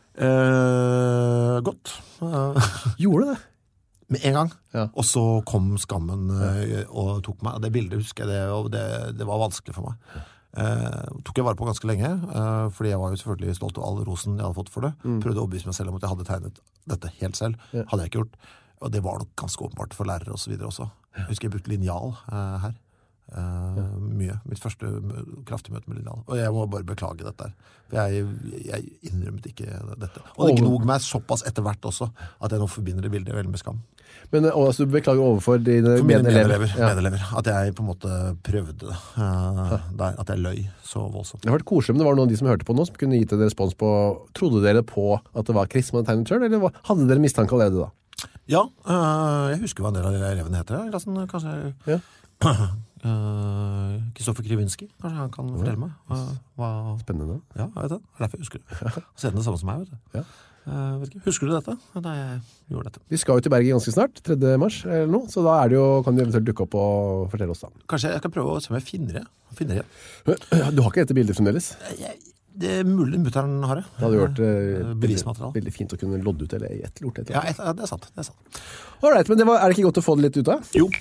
Godt. Gjorde det? Med en gang. Ja. Og så kom skammen og tok meg. Det bildet husker jeg, og det var vanskelig for meg. Tok jeg vare på ganske lenge, fordi jeg var jo selvfølgelig stolt av all rosen jeg hadde fått for det. Prøvde å overbevise meg selv om at jeg hadde tegnet dette helt selv. Hadde jeg ikke gjort. Og det var nok ganske åpenbart for lærere og så videre også. Jeg husker jeg brukte linjal her. Mye. Mitt første kraftige møte med linjal. Og jeg må bare beklage dette her. For jeg innrømmet ikke dette. Og det gnog meg såpass etter hvert også, at jeg nå forbinder det bildet veldig med skam. Men altså, du beklager overfor dine medelever. At jeg på en måte prøvde det. At jeg løy så voldsomt. Det har vært koselig, men det var noen av de som hørte på nå, som kunne gitt en respons på, trodde dere på at det var Chris som hadde tegnet selv, eller hadde dere mistanke allerede da? Ja, jeg husker hva en del av elevene heter i klassen, kanskje Kristoffer Krivinski, kanskje han kan fortelle meg Spennende. Ja, jeg vet det, derfor jeg husker det. Han ser det samme som meg, vet du. Vet ikke. Husker du dette? Da jeg gjorde dette. Vi skal jo til Bergen ganske snart, 3. mars eller noe, så da kan du eventuelt dukke opp og fortelle oss da. Kanskje jeg kan prøve å se om jeg finner det. Du har ikke dette bildet fremdeles? Det er mulig mutteren har det. Det hadde vært bevismaterial. Veldig fint å kunne lodde ut eller ett lort. Ja, det er sant. Alright, men er det ikke godt å få det litt ut av? Jo.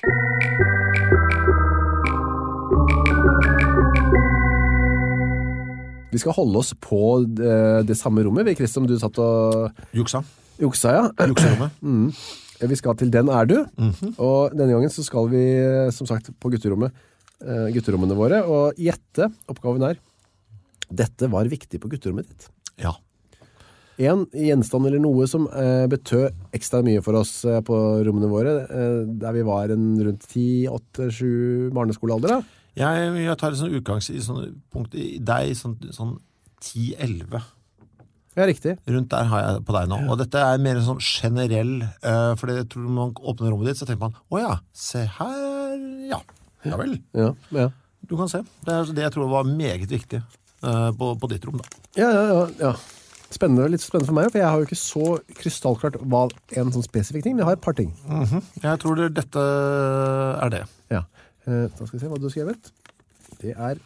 Vi skal holde oss på det samme rommet, vi, Chris, som du satt og... Juksa, ja. Jukserommet. Vi skal til Den er du, og denne gangen så skal vi, som sagt, på gutterommene våre, og gjette oppgaven dette var viktig på gutterommet ditt. Ja. En gjenstand eller noe som betød ekstra mye for oss på rommene våre, der vi var rundt 10, 8, 7 barneskolealder da. Jeg tar et sånn utgangs i sånne punkt i deg, sånn 10-11. Ja, riktig. Rundt der har jeg på deg nå. Og dette er mer en sånn generell, for jeg tror når man åpner rommet ditt, så tenker man, åja, se her, ja vel. Ja. Du kan se. Det er det jeg tror var meget viktig. På ditt rom da. Ja. Spennende, litt spennende for meg, for jeg har jo ikke så krystallklart hva en sånn spesifikk ting, men jeg har et par ting. Jeg tror dette er det. Ja. Da skal vi se hva du har skrevet. Det er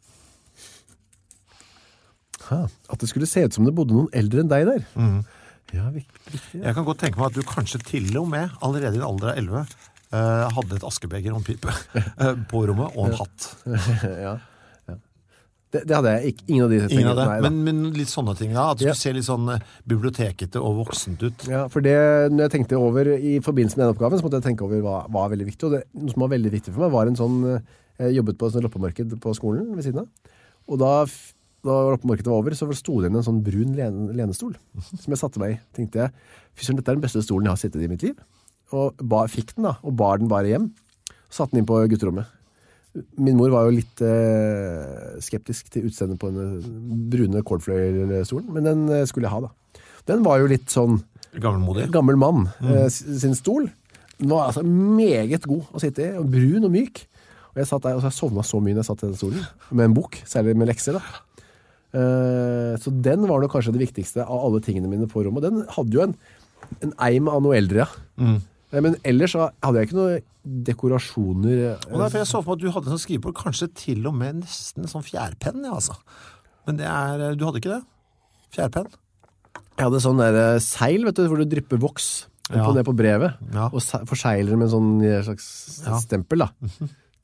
at det skulle se ut som det bodde noen eldre enn deg der. Ja, viktig. Jeg kan godt tenke meg at du kanskje til og med allerede i en alder av 11 hadde et askebeger og en pipe på rommet og en hatt. Ja. Det hadde jeg ikke, ingen av de tingene. Men litt sånne ting da, at du skulle se litt sånn bibliotekete og voksent ut. Ja, for når jeg tenkte over i forbindelse med den oppgaven, så måtte jeg tenke over hva var veldig viktig, og noe som var veldig viktig for meg var en sånn, jeg jobbet på et sånn loppemarked på skolen ved siden av, og da loppemarkedet var over, så sto det inn en sånn brun lenestol, som jeg satte meg i, tenkte jeg, fyseren, dette er den beste stolen jeg har sittet i mitt liv, og fikk den da, og bar den bare hjem, og satte den inn på gutterommet. Min mor var jo litt skeptisk til utseendet på den brune kålfløyelstolen, men den skulle jeg ha da. Den var jo litt sånn gammel mann sin stol. Den var altså meget god å sitte i, og brun og myk. Og jeg satt der, og jeg sovnet så mye når jeg satt i den stolen, med en bok, særlig med lekser da. Så den var nok kanskje det viktigste av alle tingene mine på rommet. Den hadde jo en eim av noe eldre, ja. Men ellers så hadde jeg ikke noe dekorasjoner. Og derfor jeg så for meg at du hadde en sånn skrivebord, kanskje til og med nesten en sånn fjærpenn, ja, altså. Men du hadde ikke det? Fjærpenn? Jeg hadde sånn der seil, vet du, hvor du drypper voks ned på brevet, og forsegler med en sånn slags stempel, da.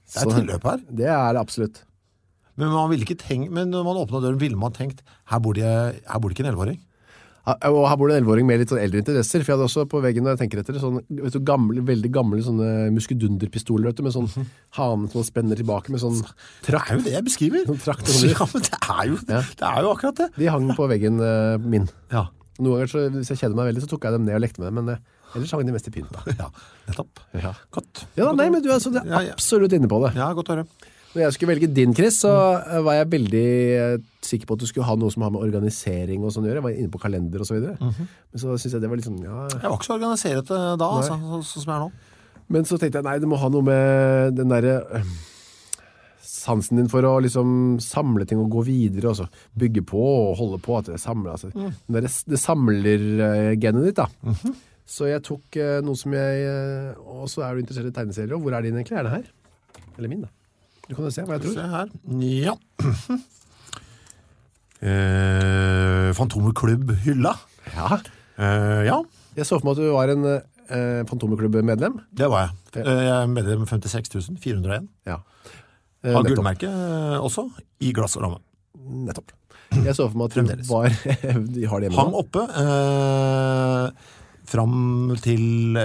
Det tilløp her. Det det absolutt. Men man ville ikke tenkt, men når man åpnet døren, ville man tenkt, her bor det ikke en 11-åring. Og her bor det en 11-åring med litt sånn eldre interesser, for jeg hadde også på veggen, når jeg tenker etter, sånn, vet du, veldig gamle sånne muskedunderpistoler, vet du, med sånn hanen som spenner tilbake med sånn trakt. Det jo det jeg beskriver. Sånn trakt, ja, men det jo akkurat det. De hang på veggen min. Ja. Noen ganger, så, hvis jeg kjeder meg veldig, så tok jeg dem ned og lekte med dem, men ellers hang de mest i pynt da. Ja, nettopp. Ja. Godt. Ja, nei, men du er absolutt inne på det. Ja, godt å høre. Når jeg skulle velge din, Chris, så var jeg veldig sikker på at du skulle ha noe som har med organisering og sånn å gjøre. Jeg var inne på kalender og så videre. Men så synes jeg det var liksom, Jeg var ikke så organiseret da, altså, sånn som jeg nå. Men så tenkte jeg, nei, det må ha noe med den der sansen din for å liksom samle ting og gå videre, og så bygge på og holde på at det samler. Altså. Det samler genet ditt, da. Så jeg tok noe som og så du interessert i tegneserier, og hvor din egentlig? Det her? Eller min, da? Du kan jo se hva jeg tror. Se her. Ja. Fantomerklubb-hylla. Ja. Ja. Jeg så for meg at du var en Fantomerklubb-medlem. Det var jeg. Jeg er medlem 56.401. Ja. Har gullmerke også, i glass og ramme. Nettopp. Jeg så for meg at du var de har det hjemme. Hang oppe fram til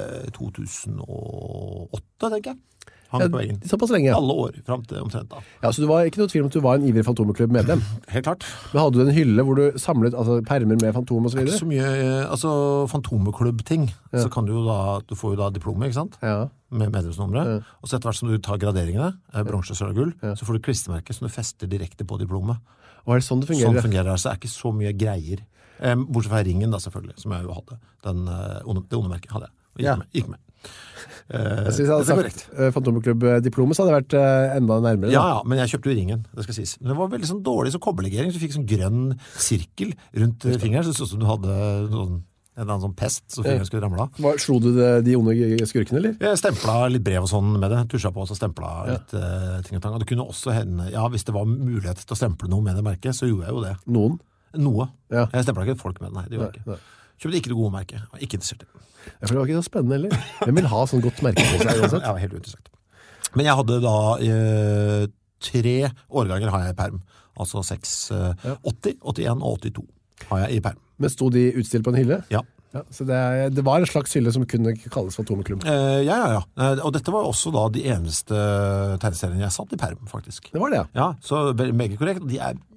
2008, tenker jeg. Hang på veggen. Såpass lenge, ja. Alle år, frem til omtrent da. Ja, så du var ikke noe tvil om at du var en ivrig Fantomerklubb-medlem? Helt klart. Men hadde du en hylle hvor du samlet permer med Fantom og så videre? Ikke så mye, Fantomerklubb-ting, så kan du du får jo da diplomet, ikke sant? Ja. Med medlemsnummeret. Og så etter hvert som du tar graderingene, bronse, sølv og gull, så får du klistremerke som du fester direkte på diplomet. Og det sånn det fungerer? Sånn fungerer det, så ikke så mye greier. Bortsett fra ringen da, selvfølgelig, som jeg jo hadde. Det onde merket hadde jeg. Gikk med. Jeg synes jeg hadde sagt Fantomerklubb-diplomet, så hadde det vært enda nærmere. Ja, men jeg kjøpte jo ringen, det skal sies. Men det var veldig sånn dårlig som kobberlegering, så du fikk sånn grønn sirkel rundt fingeren, så det så som du hadde en annen sånn pest, så fingeren skulle ramle av. Slo du de onde skurkene, eller? Jeg stempla litt brev og sånn med det, tusja på og så stempla litt ting og tang. Og det kunne også hende, hvis det var mulighet til å stemple noe med det merket, så gjorde jeg jo det. Noe. Ja. Jeg stempla ikke folk med det, nei, det gjorde jeg ikke. Kjøpte ikke det gode merket, jeg var ikke interessert i det. For det var ikke så spennende heller. Hvem vil ha sånn godt merke på seg uansett? Ja, helt uinteressant. Men jeg hadde da 3 årganger har jeg i perm. Altså 6, 80, 81 og 82 har jeg i perm. Men sto de utstilt på en hylle? Ja. Så det var en slags hylle som kunne kalles Fantomerklubb? Ja. Og dette var også da de eneste tegneseriene jeg satt i perm, faktisk. Det var det, ja. Ja, så meget korrekt. De er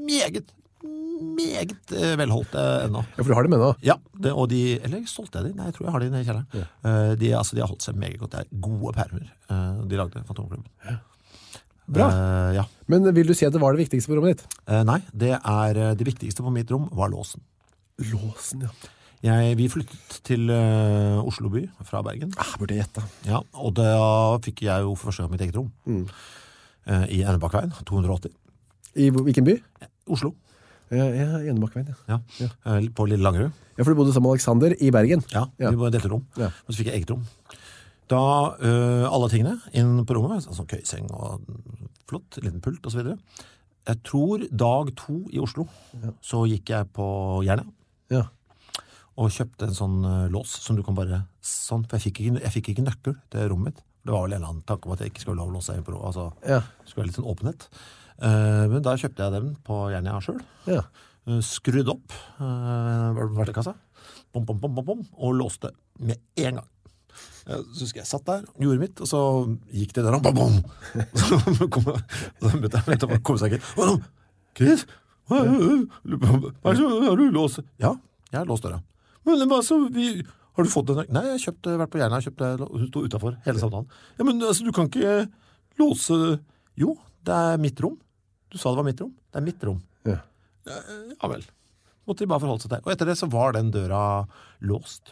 meget velholdt ennå. Ja, for du har dem ennå? Ja, eller jeg stolte jeg de? Nei, jeg tror jeg har de i kjelleren. Ja. De har holdt seg meget godt. Det er gode permer. De lagde Fantomerklubben. Ja. Bra. Ja. Men vil du si at det var det viktigste på rommet ditt? Nei, det viktigste på mitt rom var låsen. Låsen, ja. Vi flyttet til Oslo by fra Bergen. Burde jeg gjette. Ja, og da fikk jeg jo for første gang mitt eget rom. I Enebakveien, 280. I hvilken by? Oslo. Ja, Enebakveien, ja. På Lille Langerud. Ja, for du bodde sammen med Alexander i Bergen. Ja, vi delte rom. Ja. Og så fikk jeg eget rom. Da alle tingene inn på rommet, sånn køyseng og flott, liten pult og så videre. Jeg tror dag 2 i Oslo, så gikk jeg på Jernia. Ja. Og kjøpte en sånn lås som du kan bare sånn, for jeg fikk ikke nøkkel til rommet mitt. Det var vel en eller annen tanke om at jeg ikke skulle lov å låse inn på rommet, altså skulle være litt sånn åpenhet. Men da kjøpte jeg den på Jernia selv. Ja. Skrudd opp verktøykassa, og låste med en gang. Så husker jeg satt der, gjorde mitt, og så gikk det der, så møtte jeg og kom seg ikke. Chris, har du låst? Ja, jeg har låst døra. Men altså, har du fått den? Nei, jeg har vært på Jernia, hun stod utenfor hele samtalen. Ja, men altså, du kan ikke låse. Jo, det er mitt rom. Du sa det var mitt rom. Det er mitt rom. Ja vel. Måtte de bare forholde seg til. Og etter det så var den døra låst.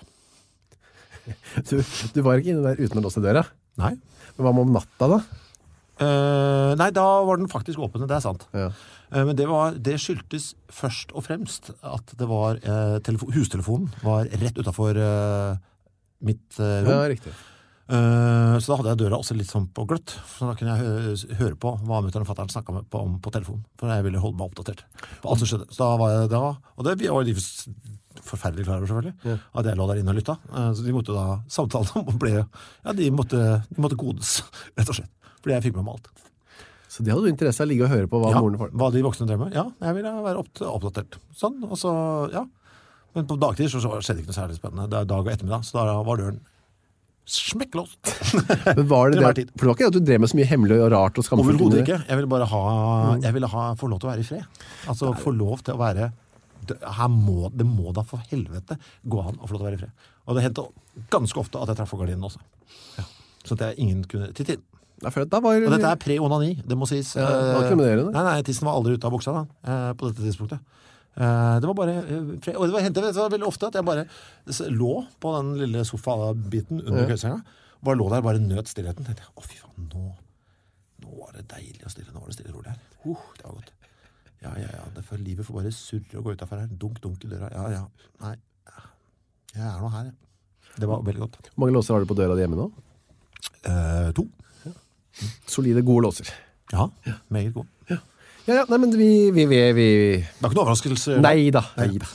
Du var ikke inne der uten å låse døra? Nei. Men hva med om natta da? Nei, da var den faktisk åpen, det er sant. Ja. Men det skyldtes først og fremst at det var hustelefonen var rett utenfor mitt rom. Ja, riktig. Så da hadde jeg døra også litt sånn på gløtt, så da kunne jeg høre på hva mutteren og fatteren snakket om på telefon, for jeg ville holde meg oppdatert på alt som skjedde. Så da var jeg og det var livets forferdelig klar over selvfølgelig, at jeg lå der inne og lytta. Så de måtte da samtale om og ble, de måtte kodes, rett og slett. Fordi jeg fikk med meg alt. Så det hadde du interesse av å ligge og høre på hva moren får? Hva de voksne drømmer. Ja, jeg ville være oppdatert. Sånn, og så, Men på dagtid så skjedde ikke noe særlig spennende. Det dag og ettermiddag, så da var døren smekklåst. Men var det det? For det var ikke at du drev med så mye hemmelig og rart og skamfullt? Overhodet ikke. Jeg ville bare få lov til å være i fred. Altså få lov til å være det må da for helvete gå an å få lov til å være i fred. Og det hendte ganske ofte at jeg traff for gardinen også. Ja. Så at ingen kunne til tiden. Og dette pre-onani, det må sies. Det var kriminelle. Nei, tissen var aldri ute av buksa på dette tidspunktet. Det var bare fred. Og det var veldig ofte at jeg bare lå på den lille sofa-biten under køysenga, bare lå der, bare nøt stillheten. Tenkte jeg, fy faen, nå var det deilig å stille, nå var det stille rolig her. Det var godt. Ja, livet får bare surre og gå utenfor her. Dunk i døra. Nei, jeg nå her, Det var veldig godt. Hvor mange låser har du på døra hjemme nå? 2. Solide, gode låser. Ja, meget gode. Ja, nei, men vi... Det er ikke noe overraskelse. Nei da.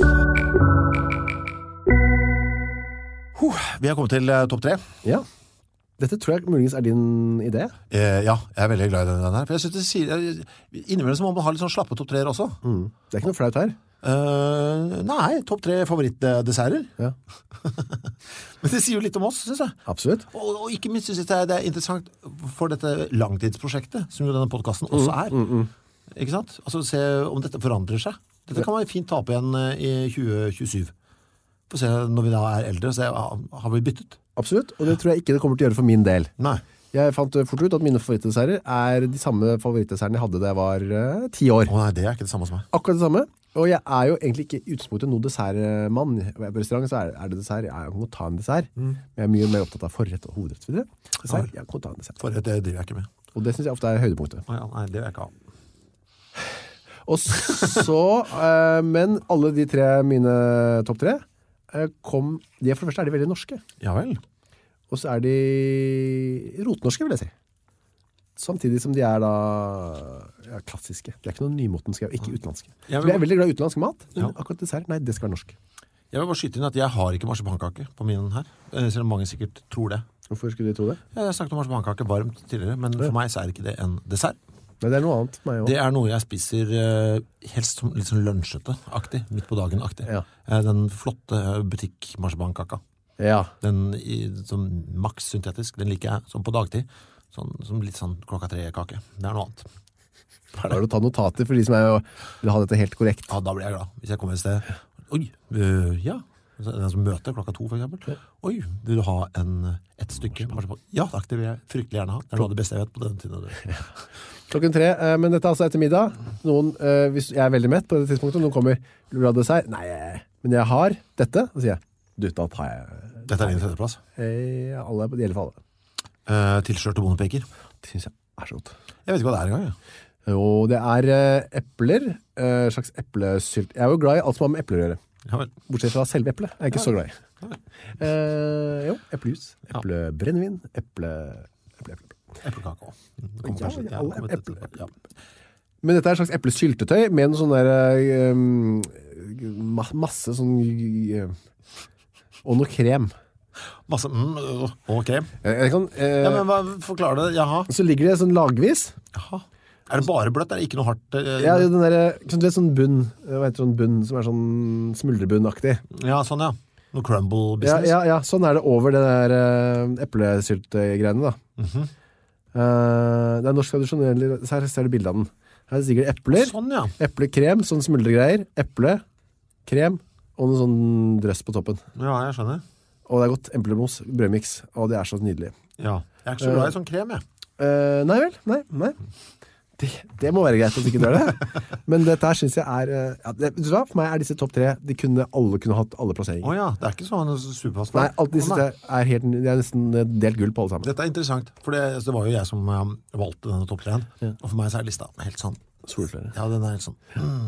Vi har kommet til topp 3. Ja. Dette tror jeg muligens er din idé. Ja, jeg er veldig glad i den her. For jeg synes det sier... Innimellom så må man ha litt sånn slappe topp 3 også. Det er ikke noe flaut her. Nei, topp 3 favorittdesserter. Ja. Men det sier jo litt om oss, synes jeg. Absolutt. Og ikke minst synes jeg det er interessant for dette langtidsprosjektet, som jo denne podcasten også er. Ikke sant? Altså se om dette forandrer seg. Dette kan man fint ta på igjen i 2027. For å se når vi da er eldre, så har vi byttet. Absolutt, og det tror jeg ikke det kommer til å gjøre for min del. Nei. Jeg fant fort ut at mine favorittdesserter er de samme favorittdessertene jeg hadde da jeg var 10 år. Nei, det er ikke det samme som meg. Akkurat det samme. Og jeg er jo egentlig ikke i utgangspunktet noen dessertmann. På restaurant så er det dessert. Jeg må ta en dessert. Men jeg er mye mer opptatt av forrett og hovedrett videre. Dessert, jeg må ta en dessert. Forrett, det driver jeg ikke med. Og det synes jeg ofte er høydepunktet. Nei, det vil jeg ikke ha. Og så, men alle de 3 mine topp 3 for det første er de veldig norske. Ja vel. Og så er de rotnorske, vil jeg si. Samtidig som de er da klassiske. Det er ikke noen nymotenske, ikke utenlandske. Så jeg er veldig glad i utenlandsk mat, men akkurat dessert, nei, det skal være norsk. Jeg vil bare skyte inn at jeg har ikke marsipankake på min her, selv om mange sikkert tror det. Hvorfor skulle de tro det? Jeg har snakket om marsipankake varmt tidligere, men for meg så er ikke det en dessert. Nei, det er noe annet for meg også. Det er noe jeg spiser helst litt sånn lunsjete-aktig, midt på dagen-aktig. Ja. Den flotte butikk-marsipankaka. Ja. Den som maks syntetisk, den liker jeg som på dagtid. Som litt sånn 3:00-kake. Det er noe annet. Da har du tatt notater for de som vil ha dette helt korrekt. Ja, da blir jeg glad. Hvis jeg kommer et sted. Oi, ja. Den som møter 2:00 for eksempel. Oi, vil du ha et stykke? Ja, takk, det vil jeg fryktelig gjerne ha. Det er noe av det beste jeg vet på denne tiden. 3:00, men dette er altså ettermiddag. Hvis jeg er veldig mett på dette tidspunktet, noen kommer, vil du ha dessert? Nei, men jeg har dette, og sier jeg, da tar jeg... Dette er din tredjeplass? Det gjelder for alle. Tilskjørte bondepeker. Det synes jeg er så godt. Jeg vet ikke hva det er engang. Jo, det er epler, slags eplesylt. Jeg er jo glad i alt som har med epler å gjøre. Ja, vel. Bortsett fra selve eplet. Jeg er ikke så glad i. Jo, eplejus, eplebrennevin, eplekake også. Men dette er et slags eplesyltetøy med noe sånn der masse sånn og noe krem. Masse, og krem. Men forklar det, jaha. Så ligger det sånn lagvis. Jaha. Er det bare bløtt? Er det ikke noe hardt? Ja, den der, du vet sånn bunn, hva heter sånn bunn som er sånn smuldrebunnaktig. Ja, sånn ja. Noe crumble business. Ja, sånn er det over det der eplesyltegreiene da. Det er norsk tradisjonell, her ser du bildet av den. Her ligger det epler, sånn, ja. Eplekrem, sånn smuldregreier, eple, krem, og noe sånn drøss på toppen. Ja, jeg skjønner. Og det er godt emplemos, brødmix, og det er så nydelig. Ja, jeg er ikke så glad i sånn krem, jeg. Nei vel, nei. Det må være greit at du ikke dør det. Men dette her synes jeg er... for meg er disse topp 3, alle kunne hatt alle plasseringer. Åja, det er ikke sånn superpass. Nei, alt disse er nesten delt gull på alle sammen. Dette er interessant, for det var jo jeg som valgte denne topp 3-en. Ja. Og for meg så er lista helt sånn. Solflere. Ja, den er helt sånn.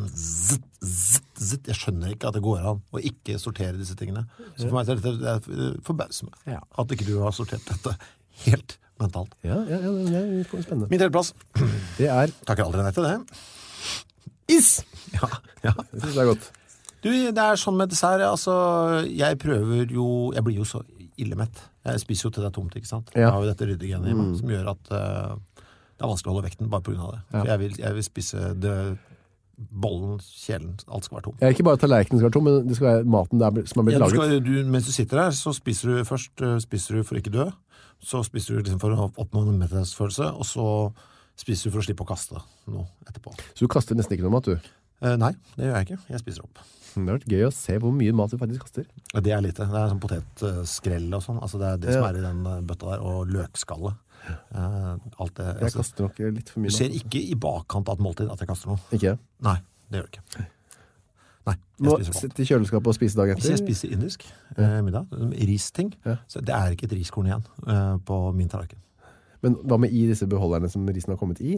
Jeg skjønner ikke at det går an å ikke sortere disse tingene. Så for meg så er dette forbauser meg. At ikke du har sortert dette helt mentalt. Ja, det er spennende. Min tredjeplass. Det er... Takker aldri nei til det. Is! Ja. Det synes jeg er godt. Du, det sånn med dessert, altså, jeg blir jo så illemett. Jeg spiser jo til det tomt, ikke sant? Jeg har jo dette ryddegenet i meg, som gjør at det vanskelig å holde vekten bare på grunn av det. For jeg vil spise bollen, kjelen, alt skal være tom. Ikke bare tallerkenen skal være tom, men det skal være maten som har blitt laget. Mens du sitter der, så spiser du først for ikke dø, så spiser du liksom for å oppnå en metthetsfølelse, og så spiser du for å slippe å kaste noe etterpå. Så du kaster nesten ikke noe mat, du? Nei, det gjør jeg ikke. Jeg spiser opp. Det har vært gøy å se hvor mye mat du faktisk kaster. Det lite. Det sånn potetskrell og sånn. Altså det det som i den bøtta der, og løkskalle. Alt det. Jeg kaster nok litt for mye. Du ser ikke i bakkant av et måltid at jeg kaster noe. Ikke? Nei, det gjør jeg ikke. Nei, jeg spiser opp. Sitte i kjøleskapet og spise dagen etter? Hvis jeg spiser indisk middag, risting, så det ikke et riskorn igjen på min tallerken. Men hva med i disse beholderne som risen har kommet i?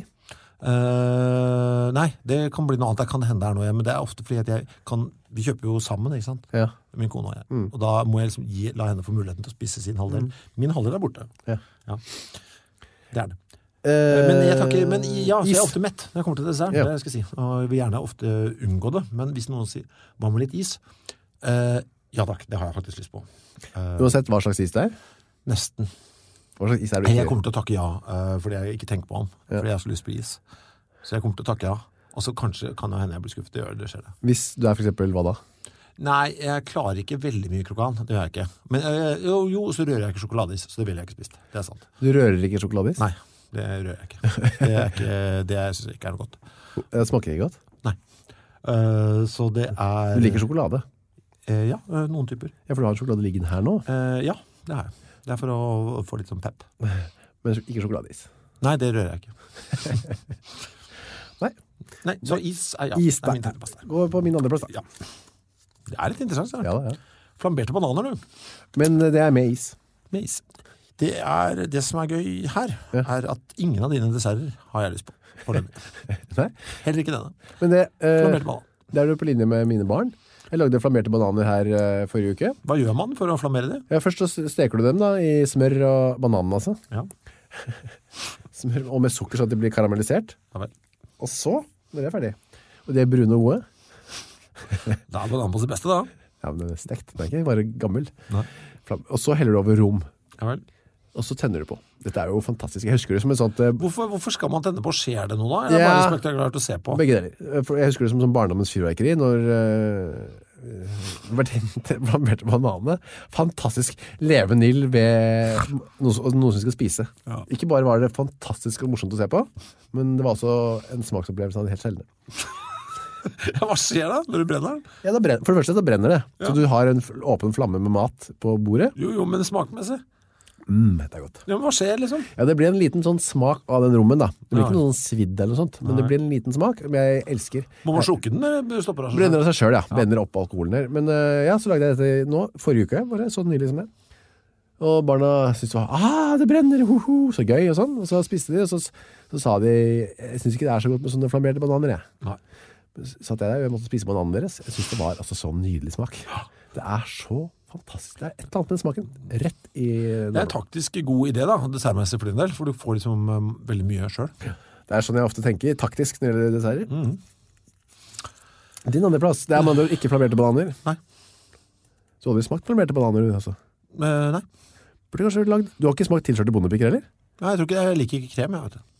Nei, det kan bli noe annet. Det kan hende noe, men det ofte fordi at vi kjøper jo sammen, ikke sant? Ja. Min kone og jeg. Og da må jeg liksom la henne få muligheten til å spise sin halvdel. Min halvdel borte. Ja. Det det. Men så jeg ofte mett når jeg kommer til dessert, det skal jeg si. Og jeg vil gjerne ofte unngå det, men hvis noen sier, hva med litt is? Ja takk, det har jeg faktisk lyst på. Uansett hva slags is det Nesten. Hva slags is det ikke? Jeg kommer til å takke ja, fordi jeg ikke tenker på han, fordi jeg har så lyst på is. Så jeg kommer til å takke ja, og så kanskje kan det hende jeg blir skuffet, det skjer det. Hvis du for eksempel hva da? Nei, jeg klarer ikke veldig mye krokan, det gjør jeg ikke. Men så rører jeg ikke sjokoladeis, så det vil jeg ikke spist, det sant. Du rører ikke sjokoladeis? Nei, det rører jeg ikke. Det synes jeg ikke noe godt. Det smaker ikke godt? Nei. Så det Du liker sjokolade? Ja, noen typer. Ja, for du har sjokolade liggende her nå? Ja, det har jeg. Det for å få litt sånn pep. Men ikke sjokoladeis? Nei, det rører jeg ikke. Nei, så is is min tredjeplass der. Gå på min andreplass da. Ja. Det litt interessant, så. Ja. Flamberte bananer, du. Men det med is. Med is. Det som gøy her, at ingen av dine desserter har jeg lyst på. Nei? Heller ikke denne. Men flamberte banan. Det du på linje med mine barn. Jeg lagde flamberte bananer her forrige uke. Hva gjør man for å flambere det? Ja, først så steker du dem da, i smør og bananen, altså. Ja. Smør, og med sukker så at de blir karamellisert. Ja vel. Og så, når det ferdig. Og de brune og gode. Da bananen på sitt beste, da. Ja, men den stekt. Den ikke bare gammel. Nei. Og så heller du over rom. Ja vel. Og så tenner du på. Dette jo fantastisk. Jeg husker det som et sånt... Hvorfor skal man tenne på? Skjer det noe da? Eller bare spektakulært å se på? Begge deler. Jeg husker det som barndommens fyrverkeri, når flamberte bananene. Fantastisk levende ild ved noe som skal spise. Ja. Ikke bare var det fantastisk og morsomt å se på, men det var også en smaksopplevelse av det helt sjeldne. Ja, hva skjer da når du brenner den? Ja, for det første så brenner det. Ja. Så du har en åpen flamme med mat på bordet. Jo, men smakmessig. Dette godt. Ja, men hva skjer liksom? Ja, det blir en liten sånn smak av den rommen da. Det blir ikke noe sånn svidd eller noe sånt, men det blir en liten smak, men jeg elsker. Må man slukke den, eller stopper det? Brenner av seg selv, ja. Brenner opp alkoholen der. Men så lagde jeg dette nå, forrige uke, bare så nylig som det. Og barna syntes det var, det brenner, så gøy og sånn. Og så spiste de, og så sa de, jeg synes ikke det så godt med sånne flamberte bananer, jeg. Nei. Så at jeg måtte spise bananen deres. Jeg synes det var altså så nydelig smak. Det så fantastisk. Det et eller annet med smaken. Rett i... Det en taktisk god idé da, dessertmessig for din del, for du får liksom veldig mye selv. Det sånn jeg ofte tenker, taktisk når det gjelder desserter. Din andre plass, det man ikke flamberte bananer. Nei. Så hadde du smakt flamberte bananer, altså? Nei. Burde kanskje lagd... Du har ikke smakt tilkjørte bondepikker, eller? Nei, jeg tror ikke, jeg liker ikke krem, jeg vet det.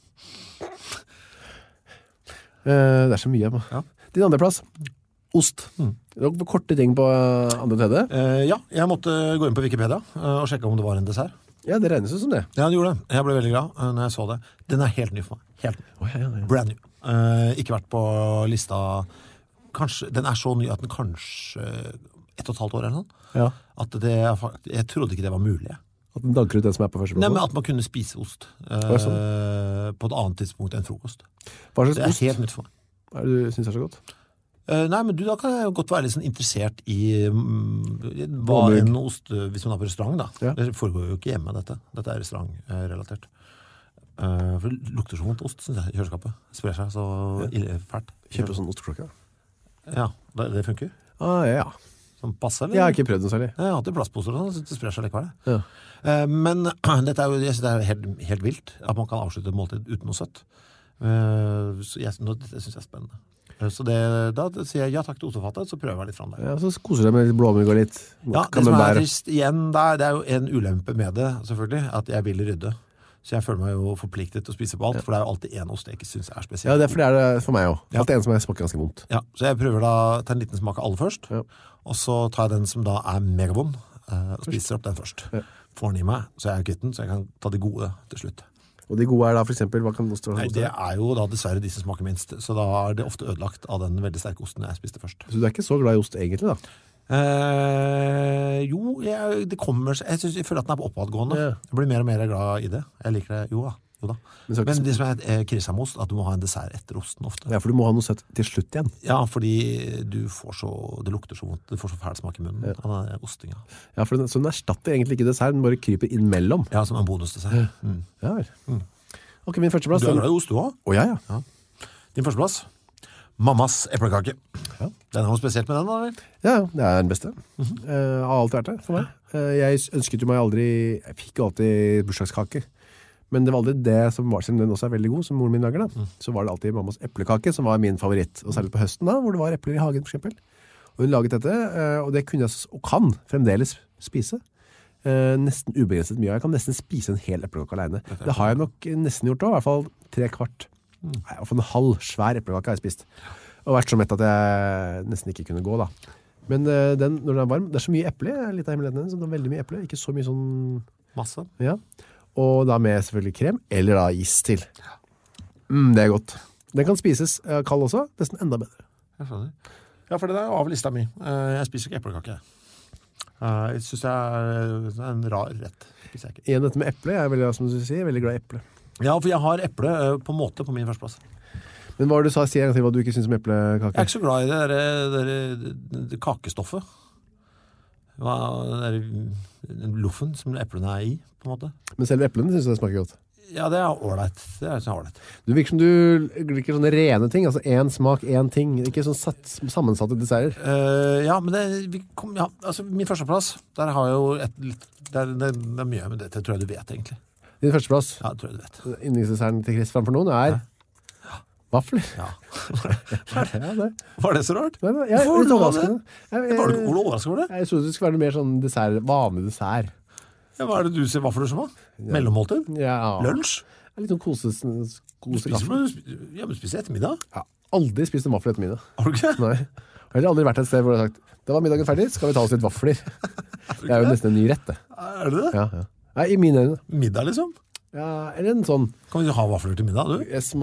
Det så mye. Ja. Din andre plass, ost. Det var korte ting på andre tredje. Ja, jeg måtte gå inn på Wikipedia og sjekke om det var en dessert. Ja, det regnes som det. Ja, det gjorde det. Jeg ble veldig glad når jeg så det. Den helt ny for meg. Helt ny. Ja. Brand new. Ikke vært på lista. Kanskje, den så ny at den kanskje 1,5 år eller noe. Ja. At jeg trodde ikke det var mulig. At den danker ut den som på første plass? Nei, men at man kunne spise ost på et annet tidspunkt enn frokost. Hva slags ost? Det helt nytt for meg. Hva det du synes så godt? Nei, men da kan jeg godt være litt sånn interessert i hva en ost, hvis man på restaurant da. Ja. Det foregår jo ikke hjemme, dette. Dette restaurantrelatert. For det lukter så vondt ost, synes jeg, i kjøleskapet. Det sprer seg så fælt. Kjøper du sånn osteklokke? Ja, det funker. Ja. Som passer, eller? Jeg har ikke prøvd den særlig. Jeg har hatt plastposer og sånn, det sprer seg likevel. Ja. Men dette jo, jeg synes det helt vilt, at man kan avslutte et måltid uten noe søtt. Så det synes jeg spennende. Så da sier jeg ja takk til ostefatet, så prøver jeg litt fram der. Ja, så koser jeg med litt blåmugg og litt Ja, det som er trist igjen der, det er jo en ulempe med det, selvfølgelig, at jeg vil rydde. Så jeg føler meg jo forpliktet til å spise på alt, for det er jo alltid en ost jeg ikke synes er spesielt. Ja, det er det for meg også. Alltid en som smaker ganske vondt. Ja, så jeg prøver da å ta en liten smak av alle først, og så tar jeg den som da er megavond, og spiser opp den først. Får den i meg, så jeg er kvitt den, så jeg kan ta de gode til slutt. Og de gode er da for eksempel, hva kan ost være? Nei, det er jo da dessverre de som smaker minst, så da er det ofte ødelagt av den veldig sterke osten jeg spiste først. Så du er ikke så glad i ost egentlig da? Jo, det kommer, jeg føler at den er på oppadgående. Jeg blir mer og mer glad i det. Jeg liker det, jo da. Men det som er krisamost, at du må ha en dessert etter osten ofte. Ja, for du må ha noe søtt til slutt igjen. Ja, fordi det lukter så vondt, du får så fæl smak i munnen av den ostinga. Ja, for så den erstatter egentlig ikke dessert, den bare kryper inn mellom. Ja, som en bonusdessert. Ja vel. Ok, min førsteplass. Du er glad i ost du også? Ja. Din førsteplass? Mammas eplekake. Ja. Den har noe spesielt med den, da, eller? Ja, det er den beste. Har alltid vært det for meg. Jeg ønsket jo meg aldri, jeg fikk jo alltid bursdagskake. Men det var aldri det som var, siden den også er veldig god, som moren min lager da. Så var det alltid mammas eplekake som var min favoritt. Og særlig på høsten da, hvor det var epler i hagen for eksempel. Og hun laget dette, og det kunne jeg, og kan fremdeles spise. Nesten ubegrenset mye. Jeg kan nesten spise en hel eplekake alene. Det har jeg nok nesten gjort også, i hvert fall 3/4. Nei, i hvert fall en halv svær eplekake har jeg spist. Og vært så mett at jeg nesten ikke kunne gå da. Men den, når den er varm, det er så mye eple, litt av hemmeligheten, så det er veldig mye eple, ikke så mye sånn... Masse. Ja. Og da med selvfølgelig krem, eller da is til. Det er godt. Den kan spises kald også, nesten enda bedre. Jeg skjønner. Ja, for det er av lista mi. Jeg spiser ikke eplekake. Jeg synes det er en rar rett. Igjen dette med eple, jeg er veldig, som du sier, veldig glad i eple. Ja, for jeg har eple på en måte på min førsteplass. Men hva var det du sa, si en gang til hva du ikke synes om eplekake? Jeg er ikke så glad i det kakestoffet. Den loffen som eplene er i, på en måte. Men selv eplene synes du det smaker godt? Ja, det er ordentlig. Det er ordentlig. Du virker som du liker sånne rene ting, altså en smak, en ting, ikke sånn sammensatte desserter. Ja, men altså min førsteplass, der har jeg jo det er mye, men det tror jeg du vet egentlig. Din førsteplass? Ja, det tror jeg du vet. Yndlingsdesserten til Chris framfor noen er vafler. Ja. Det. Var det så rart? Nei, jeg er litt overraskende. Var du overrasket over det? Jeg trodde det skulle være mer sånn dessert, vanlig dessert. Ja, hva er det du ser vafler som da? Mellommåltid? Ja. Lunsj? Litt sånn Spiser ettermiddag? Ja, aldri spist en vaffel ettermiddag. Har du ikke? Nei. Jeg har aldri vært et sted hvor jeg har sagt, da var middagen ferdig, skal vi ta oss litt vafler. Det er jo nesten en ny rett det. Er det det? Ja. Nei, i mine øyne. Middag liksom? Ja, eller en sånn... Kan vi ha vafler til middag, du?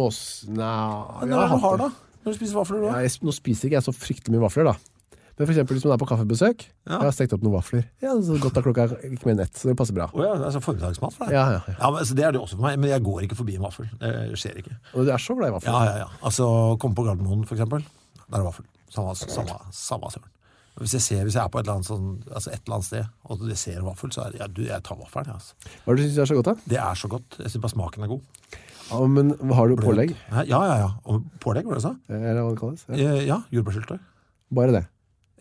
Nei, hva er det du har da? Når du spiser vafler da? Nå spiser ikke jeg så fryktelig mye vafler da. Men for eksempel hvis man er på kaffebesøk, jeg har stekt opp noen vafler. Ja, så godt av klokka er ikke mer nett, så det passer bra. Åja, det er så formiddagsmat for deg. Ja, men, altså, det er det også for meg, men jeg går ikke forbi en vaffel. Det skjer ikke. Og du er så glad i vafler? Ja. Altså, komme på Gardermoen for eksempel, der er vaffel. Samme søren. Hvis jeg er på et eller annet sted, og jeg ser vaffel, så jeg tar vaffelen. Altså. Hva er det du synes det er så godt da? Det er så godt. Jeg synes bare smaken er god. Ja, men har du pålegg? Ja. Og pålegg, hva det sa? Eller hva det kalles? Ja, jordbærsyltetøy. Bare det?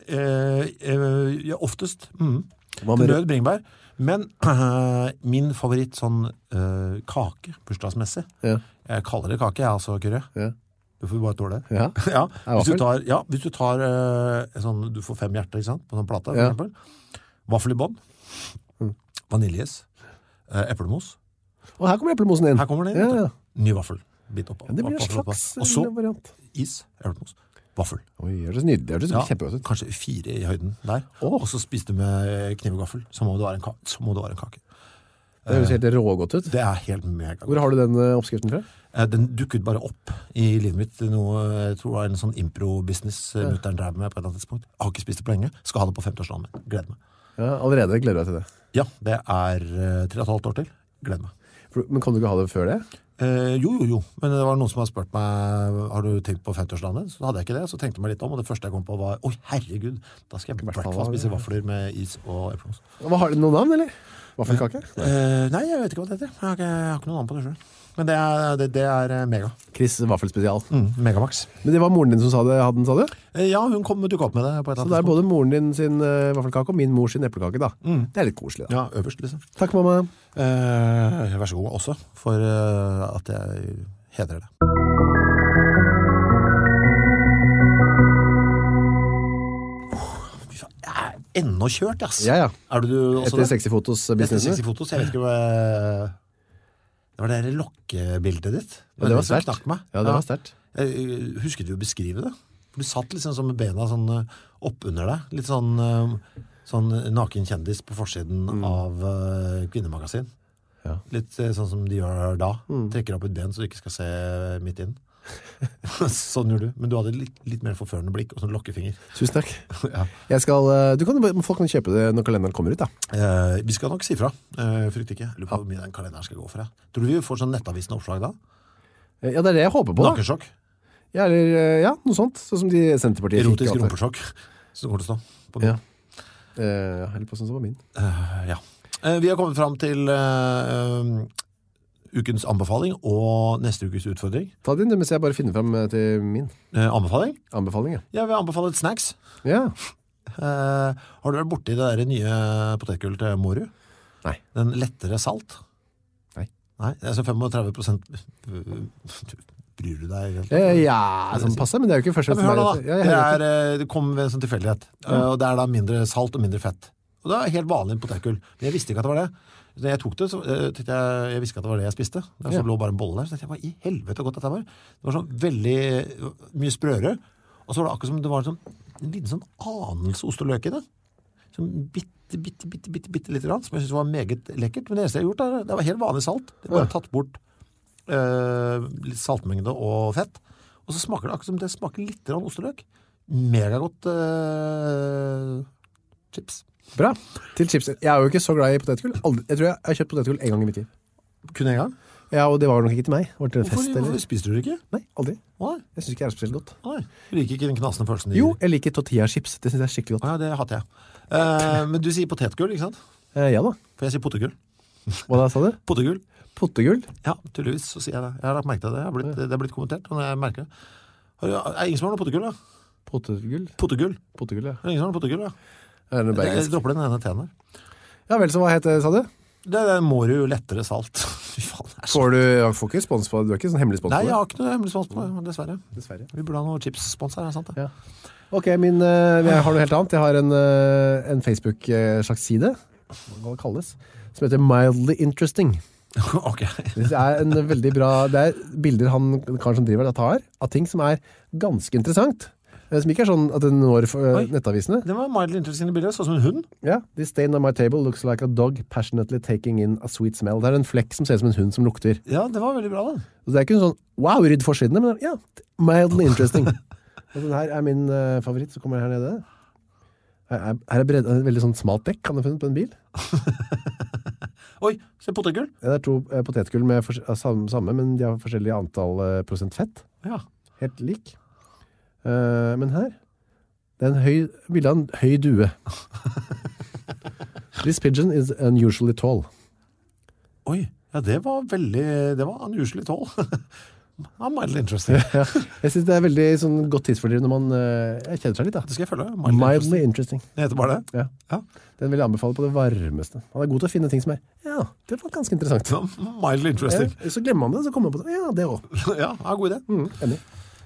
Ja, oftest. Nød bringebær. Men min favoritt sånn kake, bursdagsmessig. Jeg kaller det kake, jeg altså, Kyrre. Du får bare tåle det. Ja. Hvis du tar sånn, du får 5 hjerter, ikke sant? På sånn plate, for eksempel. Vaffel i bånd. Vaniljes. Eplemos. Og her kommer eplemosen inn. Her kommer det inn. Ja. Ny vaffel. Bit opp. Det blir en slags variant. Og så is, eplemos. Vaffel. Oi, det er så nydelig. Det er kjempegodt ut. Kanskje 4 i høyden der. Og så spiste du med kniv og gaffel. Så må det være en kake. Det høres helt rågodt ut. Det er helt mega godt. Hvor har du den oppskriften fra? Den dukket bare opp i livet mitt. Jeg tror det var en sånn impro-business mutteren drev med på et eller annet tidspunkt. Jeg har ikke spist det på lenge. Skal ha det på 50-årsdagen min. Gleder meg. Ja, allerede gleder du deg til det? Ja, det er 3,5 år til. Gleder meg. Men kan du ikke ha det før det? Jo. Men det var noen som har spurt meg, har du tenkt på 50-årsdagen? Så hadde jeg ikke det. Så tenkte jeg meg litt om, og det første jeg kom på var, oi herregud, da skal jeg i hvert fall spise vafler med is og eplemos. Har du noen navn, eller? Vaffelkake? Nei, jeg vet ikke hva det heter. Jeg har ikke noen navn på det selv. Men det er mega. Chris Vaffelspesial. Megamax. Men det var moren din som hadde den, sa du? Ja, hun dukket opp med det på et eller annet. Så det er både moren din sin vaffelkake og min mors sin eplekake, da. Det er litt koselig, da. Ja, øverst, liksom. Takk, mamma. Vær så god også, for at jeg hedrer det. ennå kjørt, ass. Ja. Er du også Etter Sexy Fotos-businessen? Etter Sexy Fotos, jeg vet ikke hva... Det var det lokkebildet ditt. Det var sterkt. Knakk meg. Ja, det var sterkt. Husket du å beskrive det? For du satt liksom som med bena sånn opp under deg. Litt sånn naken kjendis på forsiden av kvinnemagasin. Ja. Litt sånn som de gjør da. Trekker opp et ben så du ikke skal se midt inn. Sånn gjør du. Men du hadde litt mer forførende blikk og sånn lokkefinger. Tusen takk. Ja. Folk kan kjøpe det når kalenderen kommer ut, da. Vi skal nok si fra. Frykt ikke. Lurer på hvor mye den kalenderen skal gå for. Tror du vi får sånn nettavisende oppslag da? Ja, det er det jeg håper på, da. Nakensjokk? Ja, noe sånt. Sånn som de Senterpartiet fikk. Erotisk rumpesjokk. Så det går til å stå på min. Eller på sånn som på min. Ja. Vi har kommet fram til ukens anbefaling og neste ukes utfordring. Ta din, mens jeg bare finner frem til min. Anbefaling? Anbefaling, ja. Ja, vi har anbefalt snacks. Ja. Har du vært borte i det der nye potetgull til Mårud? Nei. Den lettere salt? Nei. Nei, det er så 35%. Bryr du deg? Ja, sånn passe, men det er jo ikke først og fremst. Det kommer ved en sånn tilfeldighet. Og det er da mindre salt og mindre fett. Og det er helt vanlig potetgull. Men jeg visste ikke at det var det. Da jeg tok det, så tenkte jeg visste ikke at det var det jeg spiste. Så lå bare en bolle der. Så tenkte jeg, hva i helvete godt dette var? Det var sånn veldig mye sprøere. Og så var det akkurat som det var en liten sånn anelse ost og løk i det. Sånn bitte litt grann, som jeg synes var meget lekkert. Men det eneste jeg har gjort, det var helt vanlig salt. Det var tatt bort litt saltmengde og fett. Og så smaker det akkurat som det smaker litt grann ost og løk. Megagodt chips. Bra. Til chips. Jeg er jo ikke så glad i potetgull. Jeg tror jeg har kjøpt potetgull en gang i mitt liv. Kun en gang? Ja, og det var nok ikke til meg. Var det til en fest, eller? Hvorfor spiser du det ikke? Nei, aldri. Nei. Jeg synes ikke det er spesielt godt. Nei. Du liker ikke den knasende følelsen? Jo, jeg liker tortilla-chips. Det synes jeg er skikkelig godt. Ja, det hater jeg. Men du sier potetgull, ikke sant? Ja da. For jeg sier potegull. Hva da, sa du? Potegull. Potegull? Ja, tydeligvis så sier jeg det. Jeg har lagt merke til det. Det har blitt kommentert, og jeg merker det. Er ingen som har noe potegull, da? Potegull? Potegull. Potegull, ja. Er ingen som har noe potegull, da? Er det noe bergensk? Jeg dropper den ene teen der. Ja vel, så hva heter det, sa du? Det Mårud lettere salt. Fy faen, det så... Får ikke spons på det? Du er ikke sånn hemmelig spons på det? Nei, jeg har ikke noe hemmelig spons på det, dessverre. Vi burde ha noe chips-spons her, sant det? Ja. Ok, jeg har noe helt annet. Jeg har en Facebook-slags side, hva det kalles, som heter Mildly Interesting. Ok. Det er en veldig bra, det er bilder kanskje som driver det tar, av ting som er ganske interessant. Som ikke er sånn at det når nettavisene. Det var mildly interesting bilder, sånn som en hund. Ja, this stain on my table looks like a dog passionately taking in a sweet smell. Det er en flekk som ser ut som en hund som lukter. Ja, det var veldig bra da. Så det er ikke en sånn, wow, rydd forsidene, men ja, mildly interesting. Og den her er min favoritt, som kommer her nede. Her er en veldig sånn smalt dekk, kan du finne på en bil. Oi, se potetgull. Ja, det er 2 potetgull med samme, men de har forskjellige antall prosent fett. Ja. Helt lik. Men her det er en bilde av en høy due. This pigeon is unusually tall. Oi, ja det var unusually tall. Ja, mildly interesting. Ja, jeg synes det er veldig sånn, godt tidsfordriv når man kjenner seg litt da. Det skal jeg følge. Mildly interesting. Det heter bare det? Ja. Den vil jeg anbefale på det varmeste. Han er god til å finne ting som ja, det var ganske interessant. Ja, mildly interesting. Så glemmer man det, så kommer man på det. Ja, det også. Ja, god idé. Enig.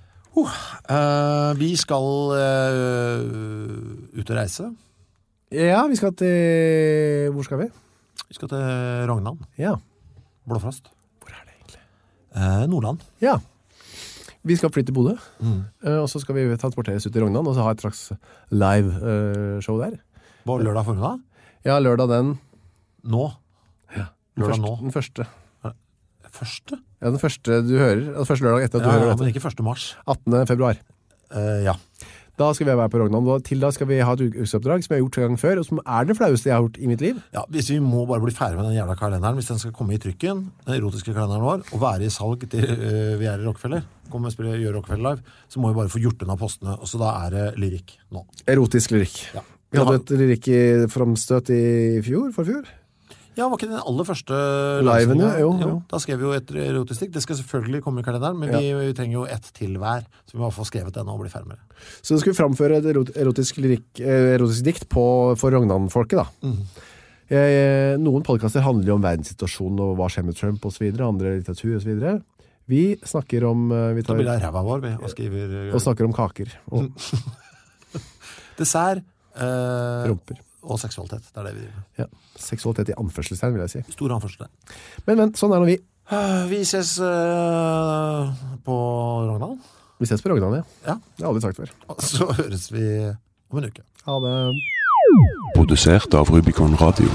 Vi skal ut og reise. Ja, vi skal til... Hvor skal vi? Vi skal til Rognan. Ja. Blåfrost. Hvor er det egentlig? Nordland. Ja. Vi skal flytte til Bodø. Og så skal vi transporteres ut i Rognan, og så ha et slags live show der. På lørdag formiddag? Ja, lørdag den... Nå? Ja. Den første. Første? Ja, den første du hører. Den første lørdag etter at du hører dette. Men ikke 1. mars. 18. februar. Ja. Da skal vi være på Rognan. Til da skal vi ha et ukesoppdrag som jeg har gjort 2 ganger før, og som er det flaueste jeg har gjort i mitt liv. Ja, hvis vi må bare bli ferdig med den jævla kalenderen, hvis den skal komme i trykken, den erotiske kalenderen vår, og være i salg til vi er i Rockefeller, komme og gjøre Rockefeller Live, så må vi bare få gjort unna postene, og så da er det lyrikk nå. Erotisk lyrikk. Ja. Vi hadde et lyrikk i framstøt i forfjor. Ja, var ikke den aller første liven, jo. Da skrev vi jo et erotisk dikt. Det skal selvfølgelig komme i kalenderen, men vi trenger jo ett til hver, så vi må få skrevet den og bli ferdig med det. Så da skal vi framføre et erotisk dikt for Rognan-folket, da. Noen podcaster handler jo om verdenssituasjonen og hva skjer med Trump og så videre, andre litteratur og så videre. Vi snakker om... Vi tar bildet av ræva vår og skriver... Og snakker om kaker. Dessert Rumper. Og seksualitet, det det vi driver med. Ja, seksualitet i anførselstegn, vil jeg si. Store anførselstegn. Men, sånn nå vi. Vi ses på Rognan. Vi ses på Rognan, ja. Ja. Det har jeg aldri sagt før. Så høres vi om en uke. Ha det. Produsert av Rubicon Radio.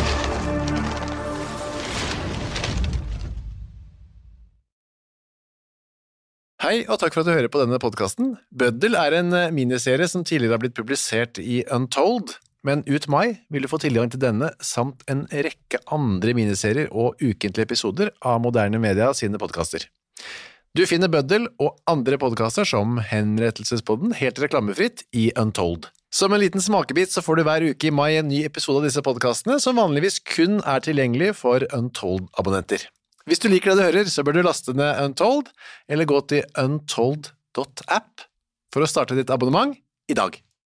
Hei, og takk for at du hører på denne podcasten. Bøddel en miniserie som tidligere har blitt publisert i Untold, men ut mai vil du få tilgang til denne, samt en rekke andre miniserier og ukentlige episoder av Moderne Media sine podcaster. Du finner Bøddel og andre podcaster som Henrettelsespodden helt reklamefritt i Untold. Som en liten smakebit så får du hver uke i mai en ny episode av disse podcastene, som vanligvis kun tilgjengelig for Untold-abonnenter. Hvis du liker det du hører, så bør du laste ned Untold, eller gå til untold.app for å starte ditt abonnement i dag.